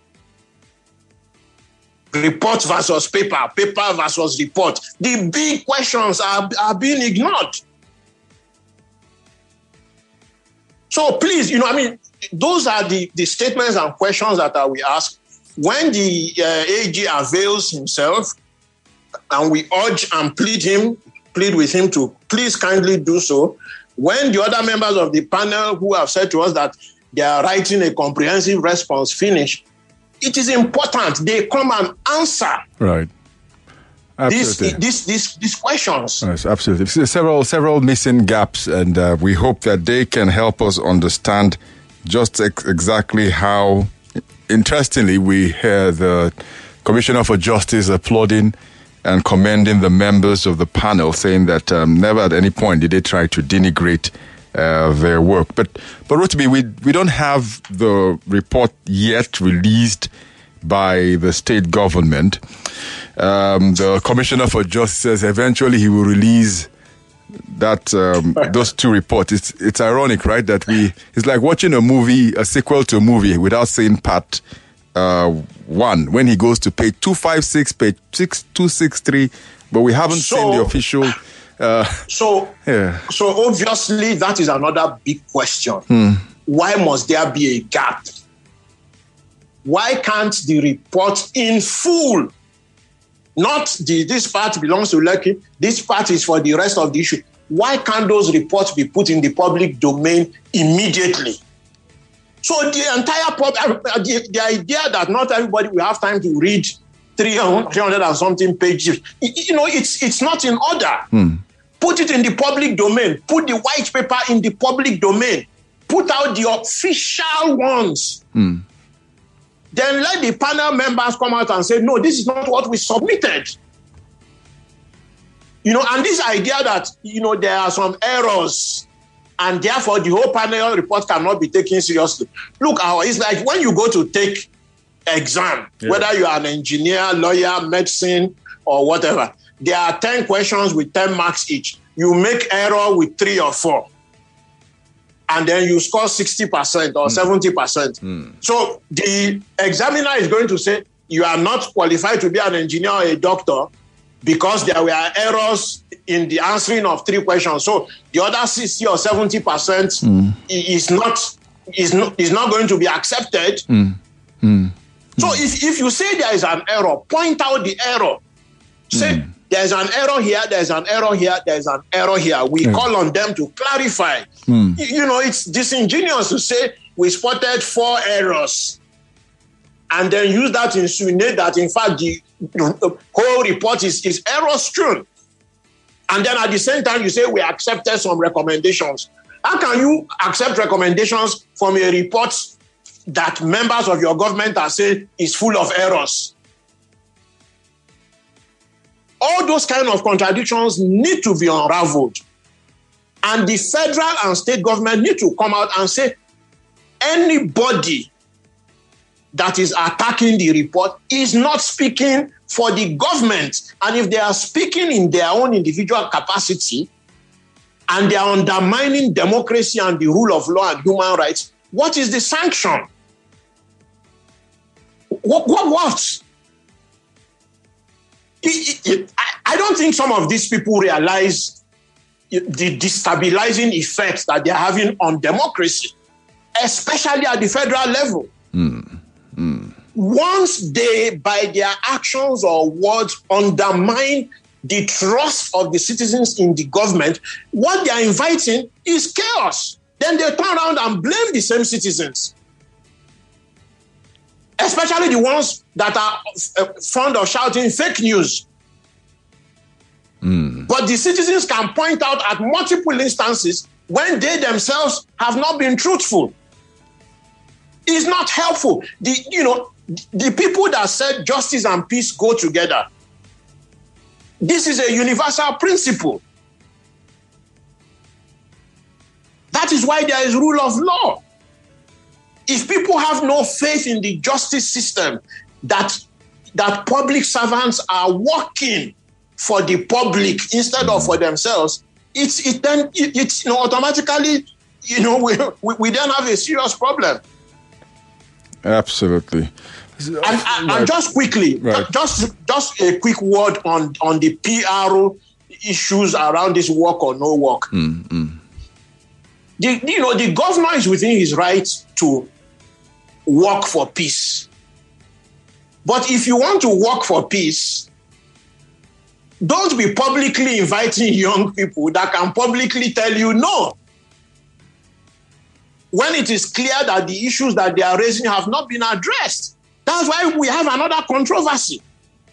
Report versus paper, paper versus report. The big questions are, are being ignored. So please, you know, I mean, those are the, the statements and questions that uh, we ask. When the uh, A G avails himself, and we urge and plead him, plead with him to please kindly do so. When the other members of the panel who have said to us that they are writing a comprehensive response finish, it is important they come and answer. Right. Absolutely. These, these, these, these questions. Yes, absolutely. Several, several missing gaps, and uh, we hope that they can help us understand just ex- exactly how. Interestingly, we hear the Commissioner for Justice applauding and commending the members of the panel, saying that um, never at any point did they try to denigrate uh, their work. But, but Rotimi, we we don't have the report yet released by the state government. Um, the Commissioner for Justice says eventually he will release that um, those two reports. It's it's ironic, right? That we it's like watching a movie, a sequel to a movie, without seeing part uh, one. When he goes to page two five six, page six two six three, but we haven't so, seen the official. Uh, so yeah. So obviously that is another big question. Hmm. Why must there be a gap? Why can't the report in full? Not the, this part belongs to Lekki, this part is for the rest of the issue. Why can't those reports be put in the public domain immediately? So the entire, the, the idea that not everybody will have time to read three hundred and something pages, you know, it's, it's not in order. Hmm. Put it in the public domain. Put the white paper in the public domain. Put out the official ones. Hmm. Then let the panel members come out and say, no, this is not what we submitted. You know, and this idea that, you know, there are some errors and therefore the whole panel report cannot be taken seriously. Look, it's like when you go to take exam, yeah. whether you are an engineer, lawyer, medicine, or whatever, there are ten questions with ten marks each. You make error with three or four. And then you score sixty percent or mm. seventy percent. Mm. So the examiner is going to say, you are not qualified to be an engineer or a doctor because there were errors in the answering of three questions. So the other sixty or seventy percent mm. is not is not is not going to be accepted. Mm. Mm. So mm. if, if you say there is an error, point out the error. Say mm. there's an error here, there's an error here, there's an error here. We yeah. call on them to clarify. Mm. You know, it's disingenuous to say we spotted four errors and then use that to insinuate that, in fact, the, the whole report is, is error-strewn. And then at the same time, you say we accepted some recommendations. How can you accept recommendations from a report that members of your government are saying is full of errors? All those kind of contradictions need to be unraveled. And the federal and state government need to come out and say, anybody that is attacking the report is not speaking for the government. And if they are speaking in their own individual capacity and they are undermining democracy and the rule of law and human rights, what is the sanction? What? What? what? It, it, it, I, I don't think some of these people realize the destabilizing effects that they're having on democracy, especially at the federal level. Mm. Mm. Once they, by their actions or words, undermine the trust of the citizens in the government, what they are inviting is chaos. Then they turn around and blame the same citizens, especially the ones that are fond of shouting fake news. Mm. But the citizens can point out at multiple instances when they themselves have not been truthful. It's not helpful. The, you know, the people that said justice and peace go together, this is a universal principle. That is why there is rule of law. If people have no faith in the justice system, that, that public servants are working for the public instead of for themselves, it's it then it, it's you know automatically, you know, we, we we then have a serious problem. Absolutely. And, and, and just quickly, right. just just a quick word on on the P R issues around this work or no work. Mm-hmm. The, you know, the governor is within his right to work for peace. But if you want to work for peace, don't be publicly inviting young people that can publicly tell you no, when it is clear that the issues that they are raising have not been addressed. That's why we have another controversy.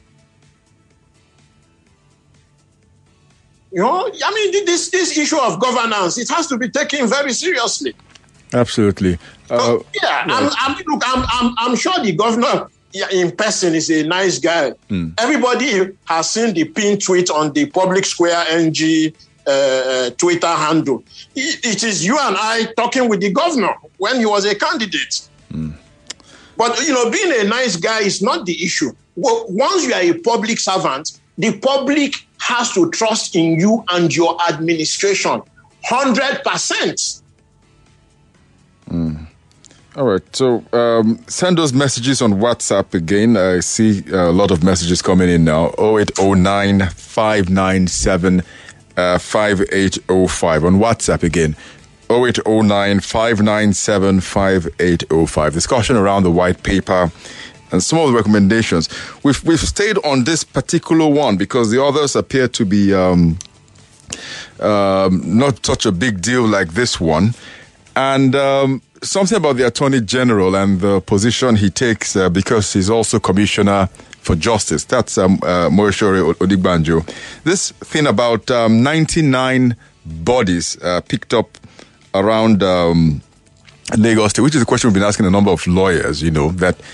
You know, I mean, this, this issue of governance, it has to be taken very seriously. Absolutely. Uh, so, yeah, right. I'm, I'm, look, I'm, I'm, I'm sure the governor in person is a nice guy. Mm. Everybody has seen the pinned tweet on the Public Square N G uh, Twitter handle. It, it is you and I talking with the governor when he was a candidate. Mm. But, you know, being a nice guy is not the issue. Well, once you are a public servant, the public has to trust in you and your administration one hundred percent. Mm. All right. So um, send those messages on WhatsApp again. I see a lot of messages coming in now. oh eight oh nine, five nine seven, five eight oh five on WhatsApp again. oh eight oh nine, five nine seven, five eight oh five. Discussion around the white paper and some of the recommendations. We've we've stayed on this particular one because the others appear to be um, um, not such a big deal like this one. And um, something about the Attorney General and the position he takes uh, because he's also Commissioner for Justice. That's um, uh, Moyesore Odigbanjo. This thing about um, ninety-nine bodies uh, picked up around um, Lagos State, which is a question we've been asking a number of lawyers, you know, that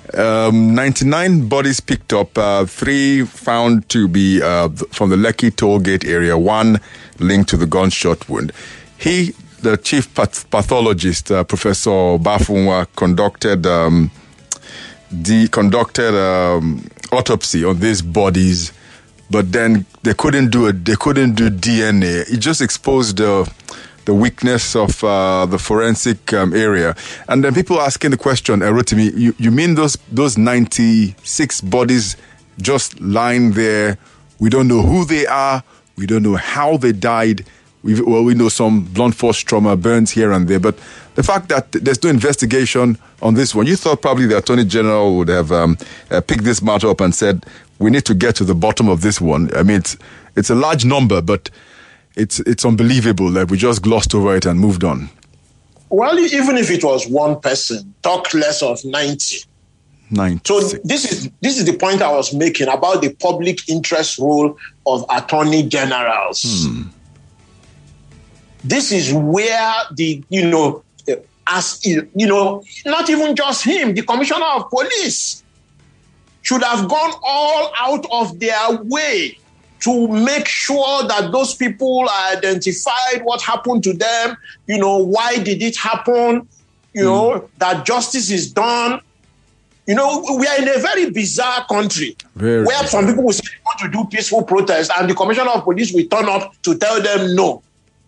Um, ninety-nine bodies picked up, uh, three found to be uh, from the Lekki toll gate area, one linked to the gunshot wound. He, the chief path- pathologist, uh, Professor Bafunwa, conducted um, the conducted um, autopsy on these bodies, but then they couldn't do it. They couldn't do D N A. It just exposed the the weakness of uh, the forensic um, area. And then people asking the question, uh, Rotimi, you, you mean those those ninety-six bodies just lying there? We don't know who they are. We don't know how they died. We've, well, we know some blunt force trauma, burns here and there. But the fact that there's no investigation on this one, you thought probably the Attorney General would have um, uh, picked this matter up and said, we need to get to the bottom of this one. I mean, it's, it's a large number, but It's it's unbelievable that we just glossed over it and moved on. Well, even if it was one person, talk less of ninety. ninety. So this is this is the point I was making about the public interest role of attorney generals. Hmm. This is where the, you know, as you know, not even just him, the commissioner of police should have gone all out of their way to make sure that those people are identified, what happened to them, you know, why did it happen, you mm. know, that justice is done. You know, we are in a very bizarre country very where bizarre. Some people will say they want to do peaceful protest and the commissioner of police will turn up to tell them no.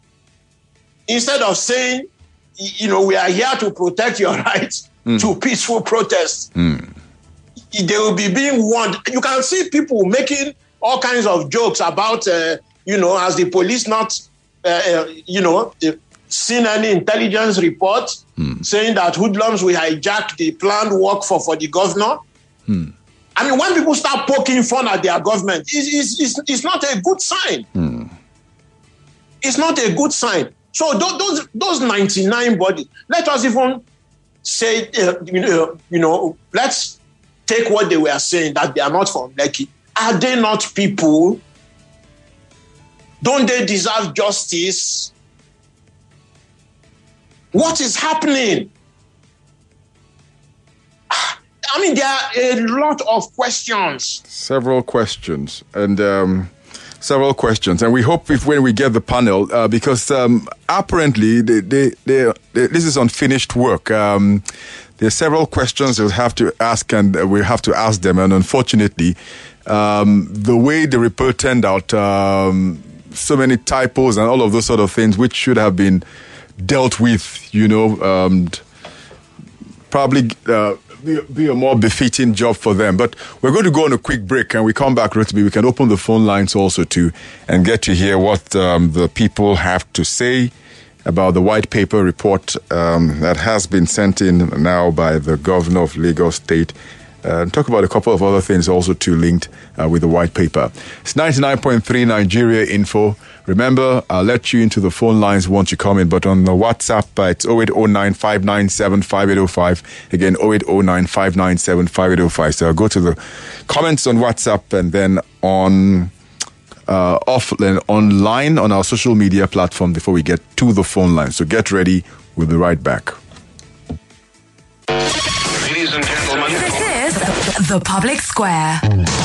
Instead of saying, you know, we are here to protect your rights mm. to peaceful protest, mm. they will be being warned. You can see people making all kinds of jokes about, uh, you know, has the police not, uh, uh, you know, seen any intelligence report hmm. saying that hoodlums will hijack the planned work for, for the governor? Hmm. I mean, when people start poking fun at their government, it's, it's, it's, it's not a good sign. Hmm. It's not a good sign. So those those ninety-nine bodies, let us even say, uh, you know, you know, let's take what they were saying, that they are not from Lekki. Are they not people? Don't they deserve justice? What is happening? I mean, there are a lot of questions. Several questions. And um, several questions. And we hope if when we get the panel, uh, because um, apparently they, they, they, they, this is unfinished work. Um, there are several questions we'll have to ask, and we have to ask them. And unfortunately, Um, the way the report turned out, um, so many typos and all of those sort of things, which should have been dealt with, you know, um, probably uh, be, be a more befitting job for them. But we're going to go on a quick break, and we come back, Rotimi. We can open the phone lines also too, and get to hear what um, the people have to say about the white paper report um, that has been sent in now by the governor of Lagos State. Uh, talk about a couple of other things also too linked uh, with the white paper. It's ninety-nine point three Nigeria Info. Remember, I'll let you into the phone lines once you come in, but on the WhatsApp, uh, it's oh eight oh nine, five nine seven, five eight oh five. Again, oh eight oh nine, five nine seven, five eight oh five. So I'll go to the comments on WhatsApp and then on uh, offline, online on our social media platform before we get to the phone line. So get ready. We'll be right back. Ladies and gentlemen, this is The Public Square.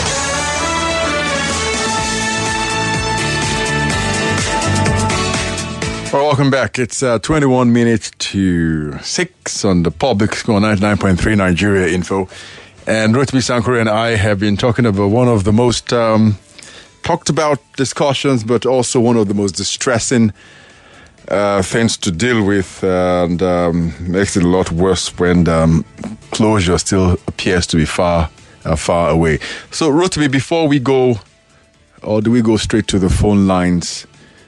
Well, welcome back. It's uh, twenty-one minutes to six on The Public Square, ninety-nine point three Nigeria Info. And Rotimi Sankore and I have been talking about one of the most um, talked about discussions, but also one of the most distressing Uh, things to deal with, and um, makes it a lot worse when um, closure still appears to be far, uh, far away. So, Rotimi, before we go, or do we go straight to the phone lines?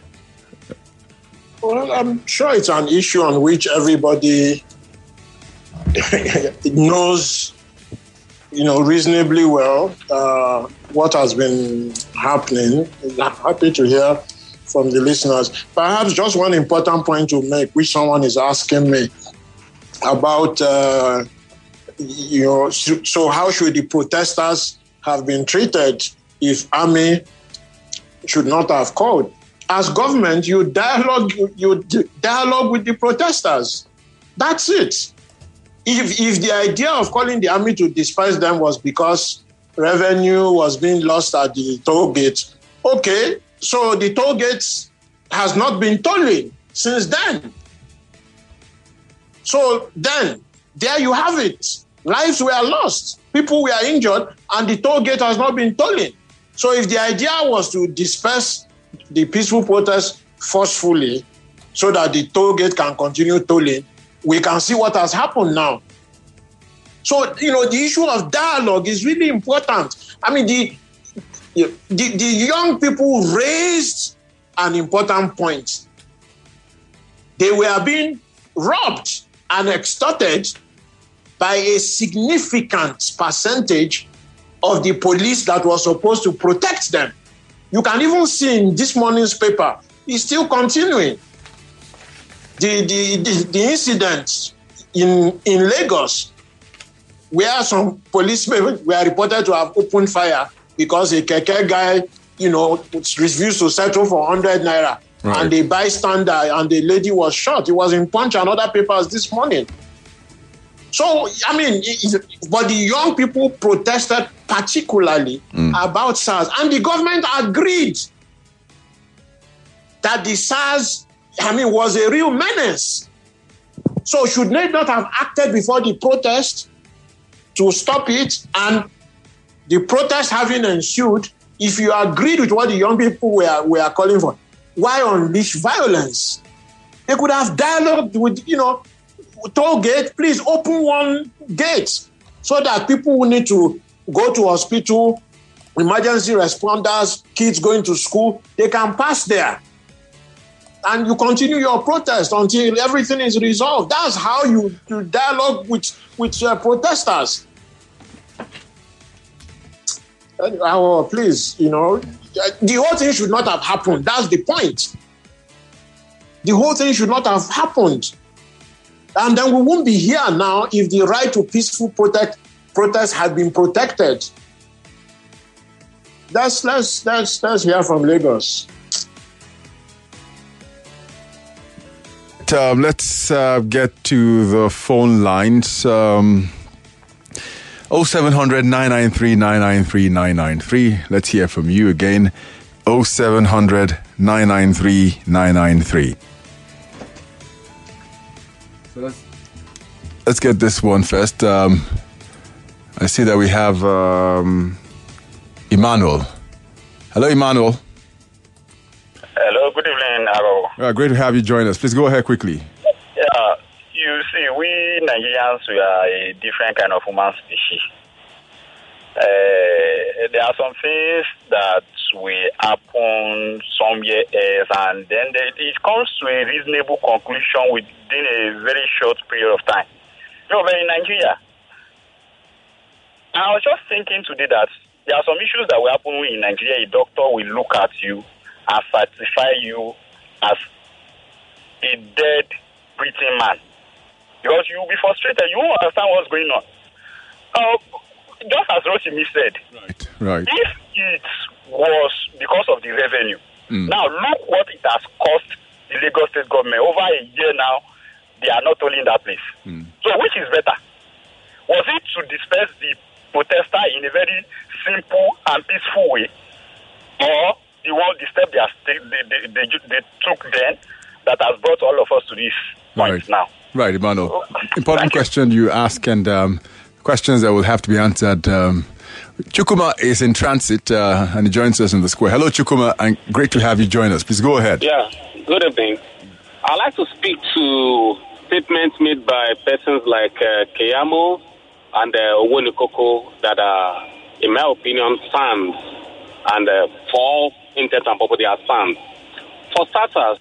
Well, I'm sure it's an issue on which everybody knows, you know, reasonably well uh, what has been happening. I'm happy to hear from the listeners. Perhaps just one important point to make, which someone is asking me about, uh, you know, so, so how should the protesters have been treated if army should not have called? As government, you dialogue, you, you dialogue with the protesters. That's it. if if the idea of calling the army to disperse them was because revenue was being lost at the toll gate, okay, so the toll gates has not been tolling since then. So then, there you have it. Lives were lost, people were injured, and the toll gate has not been tolling. So if the idea was to disperse the peaceful protests forcefully so that the toll gate can continue tolling, we can see what has happened now. So, you know, the issue of dialogue is really important. I mean, the, the, the young people raised an important point. They were being robbed and extorted by a significant percentage of the police that was supposed to protect them. You can even see in this morning's paper, it's still continuing. The, the, the, the incident in, in Lagos, where some policemen were reported to have opened fire because a keke guy, you know, refused to settle for one hundred naira. Right. And the bystander and the lady was shot. It was in Punch and other papers this morning. So, I mean, but the young people protested particularly mm. about SARS. And the government agreed that the SARS, I mean, was a real menace. So should they not have acted before the protest to stop it? And the protest having ensued, if you agreed with what the young people were, were calling for, why unleash violence? They could have dialogued with, you know, toll gate, please open one gate so that people who need to go to hospital, emergency responders, kids going to school, they can pass there. And you continue your protest until everything is resolved. That's how you, you dialogue with, with uh, protesters. Oh, please, you know, the whole thing should not have happened. That's the point. The whole thing should not have happened. And then we won't be here now if the right to peaceful protest, protest had been protected. That's, let's, let's, let's hear from Lagos. Um, let's uh, get to the phone lines. Um, oh seven hundred, nine nine three, nine nine three, nine nine three. Let's hear from you again. oh seven hundred, nine nine three, nine nine three. So let's, let's get this one first. Um, I see that we have um, Emmanuel. Hello, Emmanuel. Hello, good evening, Aro. Uh, great to have you join us. Please go ahead quickly. Yeah, you see, we Nigerians, we are a different kind of human species. Uh, there are some things that will happen somewhere else, and then they, it comes to a reasonable conclusion within a very short period of time. You know, but in Nigeria, I was just thinking today that there are some issues that will happen in Nigeria. A doctor will look at you and certify you as a dead, breathing man. Because you will be frustrated. You won't understand what's going on. Uh, just as Rotimi said, right, right. If it was because of the revenue, mm. now look what it has cost the Lagos State government. Over a year now, they are not tolling that place. Mm. So which is better? Was it to disperse the protester in a very simple and peaceful way, or the one the step they, are, they, they, they, they took then that has brought all of us to this point right. now? Right, Emmanuel. Important question you ask, and um, questions that will have to be answered. Um, Chukuma is in transit, uh, and he joins us in the square. Hello, Chukuma, and great to have you join us. Please go ahead. Yeah, good evening. I'd like to speak to statements made by persons like uh, Keyamo and uh, Owonikoko that are, in my opinion, stands and uh, for intent and purpose they are stands. For starters,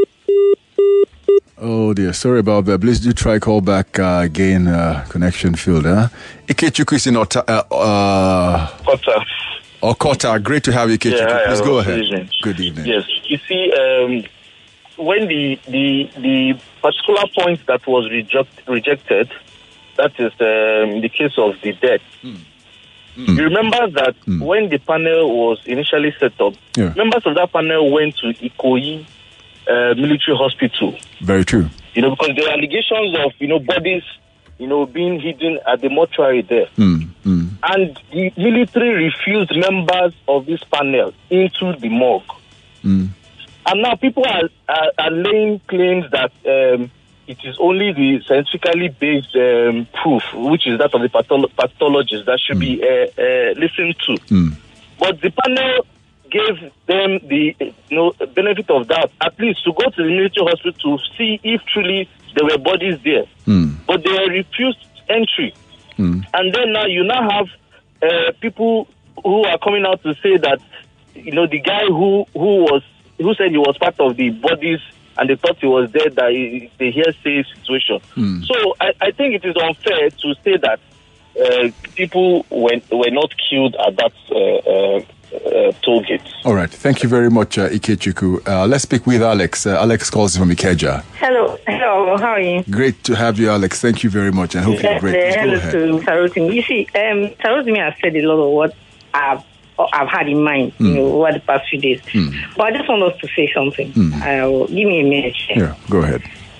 oh dear, sorry about that. Please do try call back uh, again. Uh, connection failed. Huh? Ikechukwu is in Ota, uh, uh, Kota. Okota. Great to have you, Ikechukwu. Yeah, Please go ahead. Evening. Good evening. Yes, you see, um, when the the the particular point that was reject, rejected, that is um, the case of the death. Mm. Mm. You remember that mm. when the panel was initially set up, yeah. members of that panel went to Ikoyi uh, military hospital. Very true. You know, because there are allegations of, you know, bodies you know, being hidden at the mortuary there. Mm, mm. And the military refused members of this panel into the morgue. Mm. And now people are, are, are laying claims that um, it is only the scientifically based um, proof, which is that of the patholo- pathologist, that should mm. be uh, uh, listened to. Mm. But the panel gave them the you know, benefit of doubt, at least to go to the military hospital to see if truly there were bodies there. Mm. But they refused entry. Mm. And then now you now have uh, people who are coming out to say that, you know, the guy who, who was who said he was part of the bodies and they thought he was dead, that it's a hearsay situation. Mm. So I, I think it is unfair to say that uh, people were, were not killed at that uh, uh, uh, toll gate. All right. Thank you very much, uh, Ikechukwu. Uh, let's speak with Alex. Uh, Alex calls from Ikeja. Hello. Hello. How are you? Great to have you, Alex. Thank you very much. I hope you're great. Uh, hello to Tarotimi. You see, um, Tarotimi has said a lot of what I've I've had in mind, mm. you know, over the past few days. Mm. But I just want us to say something. Mm. Uh, give me a minute. Yeah, go ahead.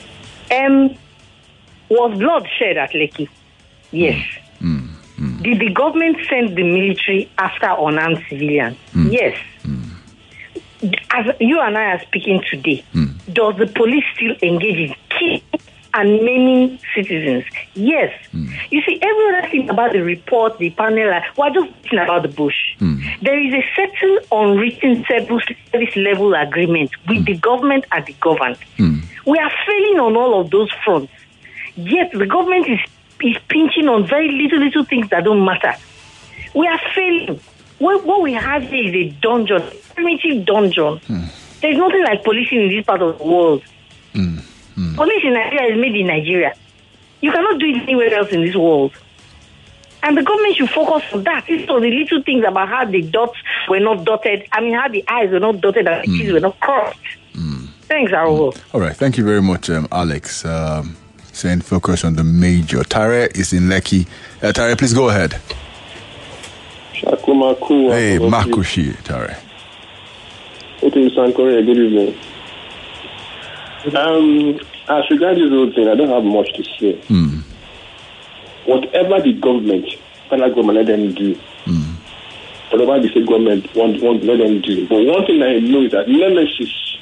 Um, was blood shed at Lekki? Yes. Mm. Mm. Did the government send the military after unarmed civilians? Mm. Yes. Mm. As you and I are speaking today, mm. does the police still engage in killing and maiming citizens? Yes. Mm. You see, every other thing about the report, the panel, uh, we're just talking about the bush. Mm. There is a certain unwritten service level agreement with mm. the government and the governed. Mm. We are failing on all of those fronts. Yet the government is, is pinching on very little, little things that don't matter. We are failing. What, what we have here is a dungeon, a primitive dungeon. Mm. There's nothing like policing in this part of the world. Mm. Mm. Police in Nigeria is made in Nigeria. You cannot do it anywhere else in this world. And the government should focus on that. These are the little things about how the dots were not dotted. I mean, how the I's were not dotted and the T's mm. were not crossed. Mm. Thanks, Arul. Mm. All right. Thank you very much, um, Alex. Um, saying focus on the major. Tare is in Lekki. Uh, Tare, please go ahead. Shakumaku. Hey, Makushi, Tare. Okay, Sankore, good evening. Um, as regards this whole thing, I don't have much to say. Mm. Whatever the government, federal government, let them do. Mm. Whatever the state government want, want let them do. But one thing I know is that nemesis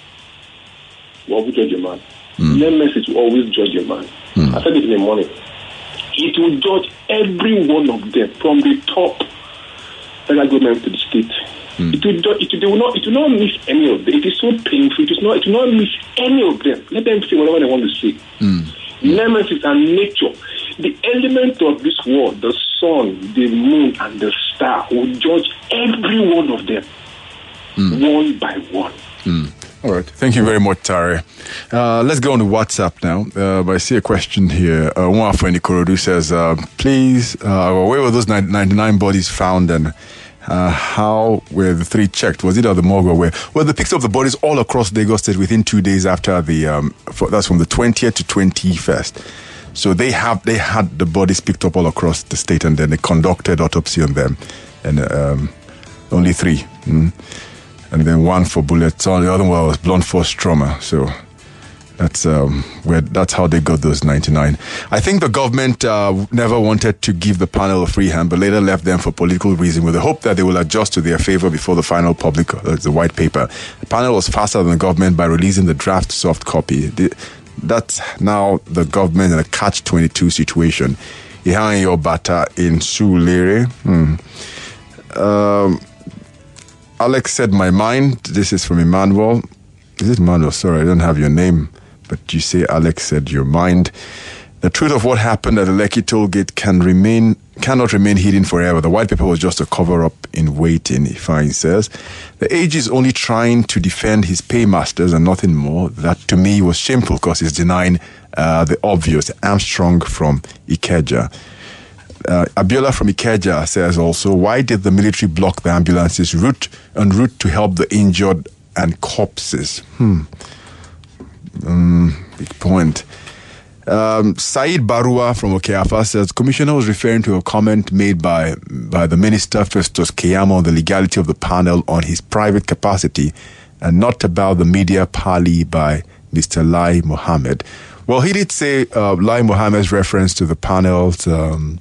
will always judge a man. Mm. Nemesis will always judge a man. Mm. I said it in the morning. It will judge every one of them, from the top federal government to the state. Mm. It will not, it will not, it will not miss any of them. It is so painful. It is not, it will not miss any of them. Let them say whatever they want to say. Mm. Nemesis and nature, the element of this world, the sun, the moon, and the star, will judge every one of them, mm. one by one. Mm. All right. Thank you very much, Tare. Uh, let's go on to WhatsApp now. Uh, I see a question here. Uh, one friend Ikorodu says, uh, please, uh, where were those ninety-nine bodies found, and uh, how were the three checked? Was it at the morgue or where? Well, the picture of the bodies all across Lagos State within two days after the, um, for, that's from the twentieth to twenty-first. So they have, they had the bodies picked up all across the state, and then they conducted autopsy on them. And um, only three. Mm. And then one for bullets. So the other one was blunt force trauma. So that's um, where that's how they got those ninety-nine. I think the government uh, never wanted to give the panel a free hand, but later left them for political reasons, with the hope that they will adjust to their favor before the final public, uh, the white paper. The panel was faster than the government by releasing the draft soft copy. The, that's now the government in a catch twenty-two situation. Ihan Yobata in Sulere. Hmm. Um, Alex said, my mind. This is from Emmanuel. Is it Emmanuel? Sorry, I don't have your name. But you say Alex said your mind. The truth of what happened at the Lekki toll gate can remain, cannot remain hidden forever. The white paper was just a cover-up in waiting, Ifeanyi says. The A G is only trying to defend his paymasters and nothing more. That to me was shameful because he's denying uh, the obvious. Armstrong from Ikeja. Uh, Abiola from Ikeja says also, why did the military block the ambulances route en route to help the injured and corpses? Hmm. Um, big point. Um, Said Barua from Okeafa says, Commissioner was referring to a comment made by by the Minister Festus Keyamo on the legality of the panel on his private capacity and not about the media parley by Mister Lai Mohammed. Well, he did say uh, Lai Mohammed's reference to the panel's um,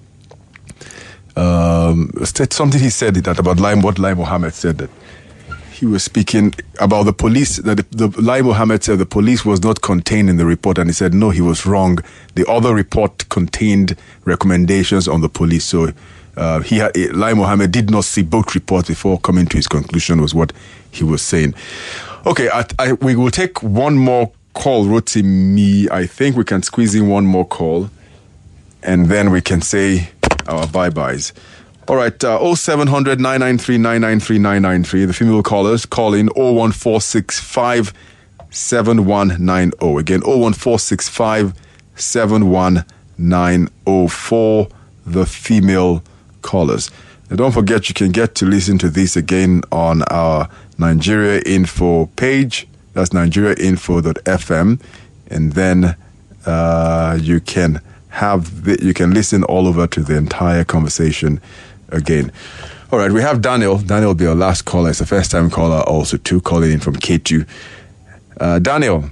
um, something he said that about Lai, what Lai Mohammed said, that he was speaking about the police, that the, the Lai Mohammed said the police was not contained in the report, and he said, no, he was wrong. The other report contained recommendations on the police. So uh, he had, Lai Mohammed did not see both reports before coming to his conclusion, was what he was saying. Okay, I, I, we will take one more call, Rotimi. I think we can squeeze in one more call, and then we can say our bye-byes. All right, uh, oh seven hundred, nine nine three, nine nine three, nine nine three. The female callers call in oh one four six five, seven one nine oh. Again, oh one four six five, seven one nine oh for the female callers. And don't forget, you can get to listen to this again on our Nigeria Info page. That's nigeria info dot f m. And then uh, you can have the, you can listen all over to the entire conversation again. All right, we have Daniel. Daniel will be our last caller. It's a first-time caller also, too, calling in from K two. Uh, Daniel.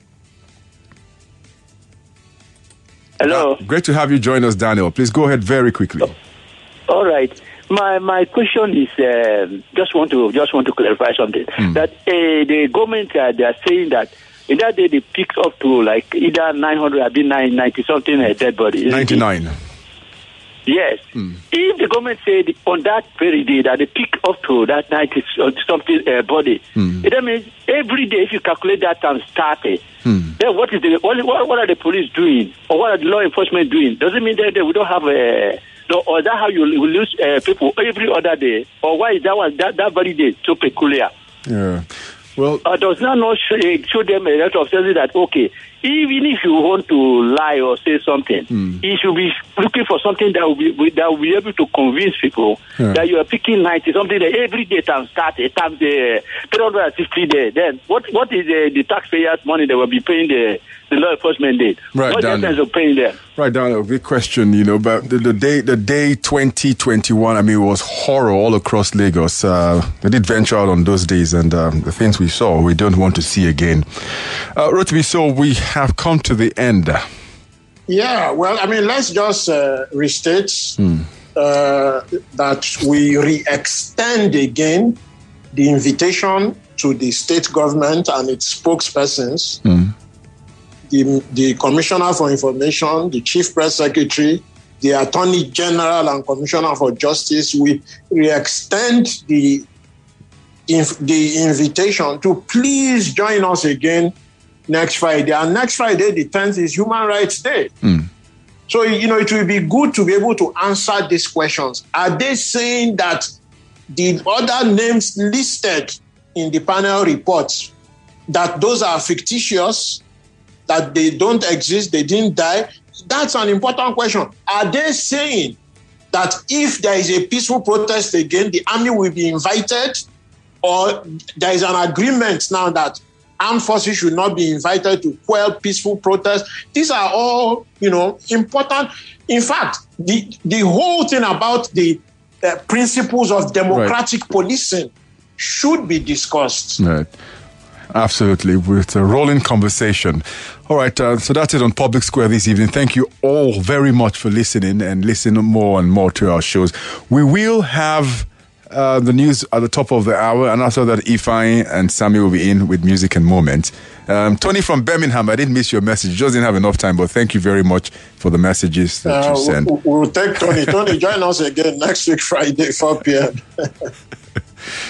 Hello. Uh, great to have you join us, Daniel. Please go ahead very quickly. All right. My my question is uh, just want to just want to clarify something. Mm. That uh, the government uh, they are saying that in that day they picked up to like either nine hundred or ninety something a dead body. ninety-nine. It? Yes. Mm. If the government said on that very day that they pick up to that ninety something uh, body, mm. that means every day if you calculate that times thirty, mm. then what is the what, what are the police doing or what are the law enforcement doing? Does it mean that they, we don't have a no, or that how you will lose uh, people every other day, or why is that one that, that very day so peculiar? Yeah. Well, uh, does that not show, show them a lot of sense that okay, even if you want to lie or say something, mm. you should be looking for something that will be that will be able to convince people yeah. that you are picking ninety something that every day times thirty times the three hundred sixty day. Then what what is the, the taxpayers' money that will be paying the the law enforcement did? Right, what Daniel. sense of paying them? Right, Daniel. Big question, you know, but the, the day the day twenty twenty-one, I mean, it was horror all across Lagos. Uh, I did venture out on those days, and um, the things we saw, we don't want to see again. Uh, Rotimi, so we have come to the end. Yeah, well, I mean, let's just uh, restate mm. uh, that we re-extend again the invitation to the state government and its spokespersons, mm. the, the Commissioner for Information, the Chief Press Secretary, the Attorney General and Commissioner for Justice. We re-extend the, inf- the invitation to please join us again next Friday. And next Friday, the tenth, is Human Rights Day. Mm. So, you know, it will be good to be able to answer these questions. Are they saying that the other names listed in the panel reports, that those are fictitious, that they don't exist, they didn't die? That's an important question. Are they saying that if there is a peaceful protest again, the army will be invited, or there is an agreement now that armed forces should not be invited to quell peaceful protests? These are all, you know, important. In fact, the, the whole thing about the uh, principles of democratic right. policing should be discussed. Right. Absolutely. With a rolling conversation. All right. Uh, so that's it on Public Square this evening. Thank you all very much for listening and listening more and more to our shows. We will have Uh, the news at the top of the hour, and after that, Ifeanyi and Sammy will be in with music and moments. Um, Tony from Birmingham, I didn't miss your message. Just didn't have enough time, but thank you very much for the messages that uh, you sent. We'll take Tony. Tony, join us again next week, Friday, four p.m.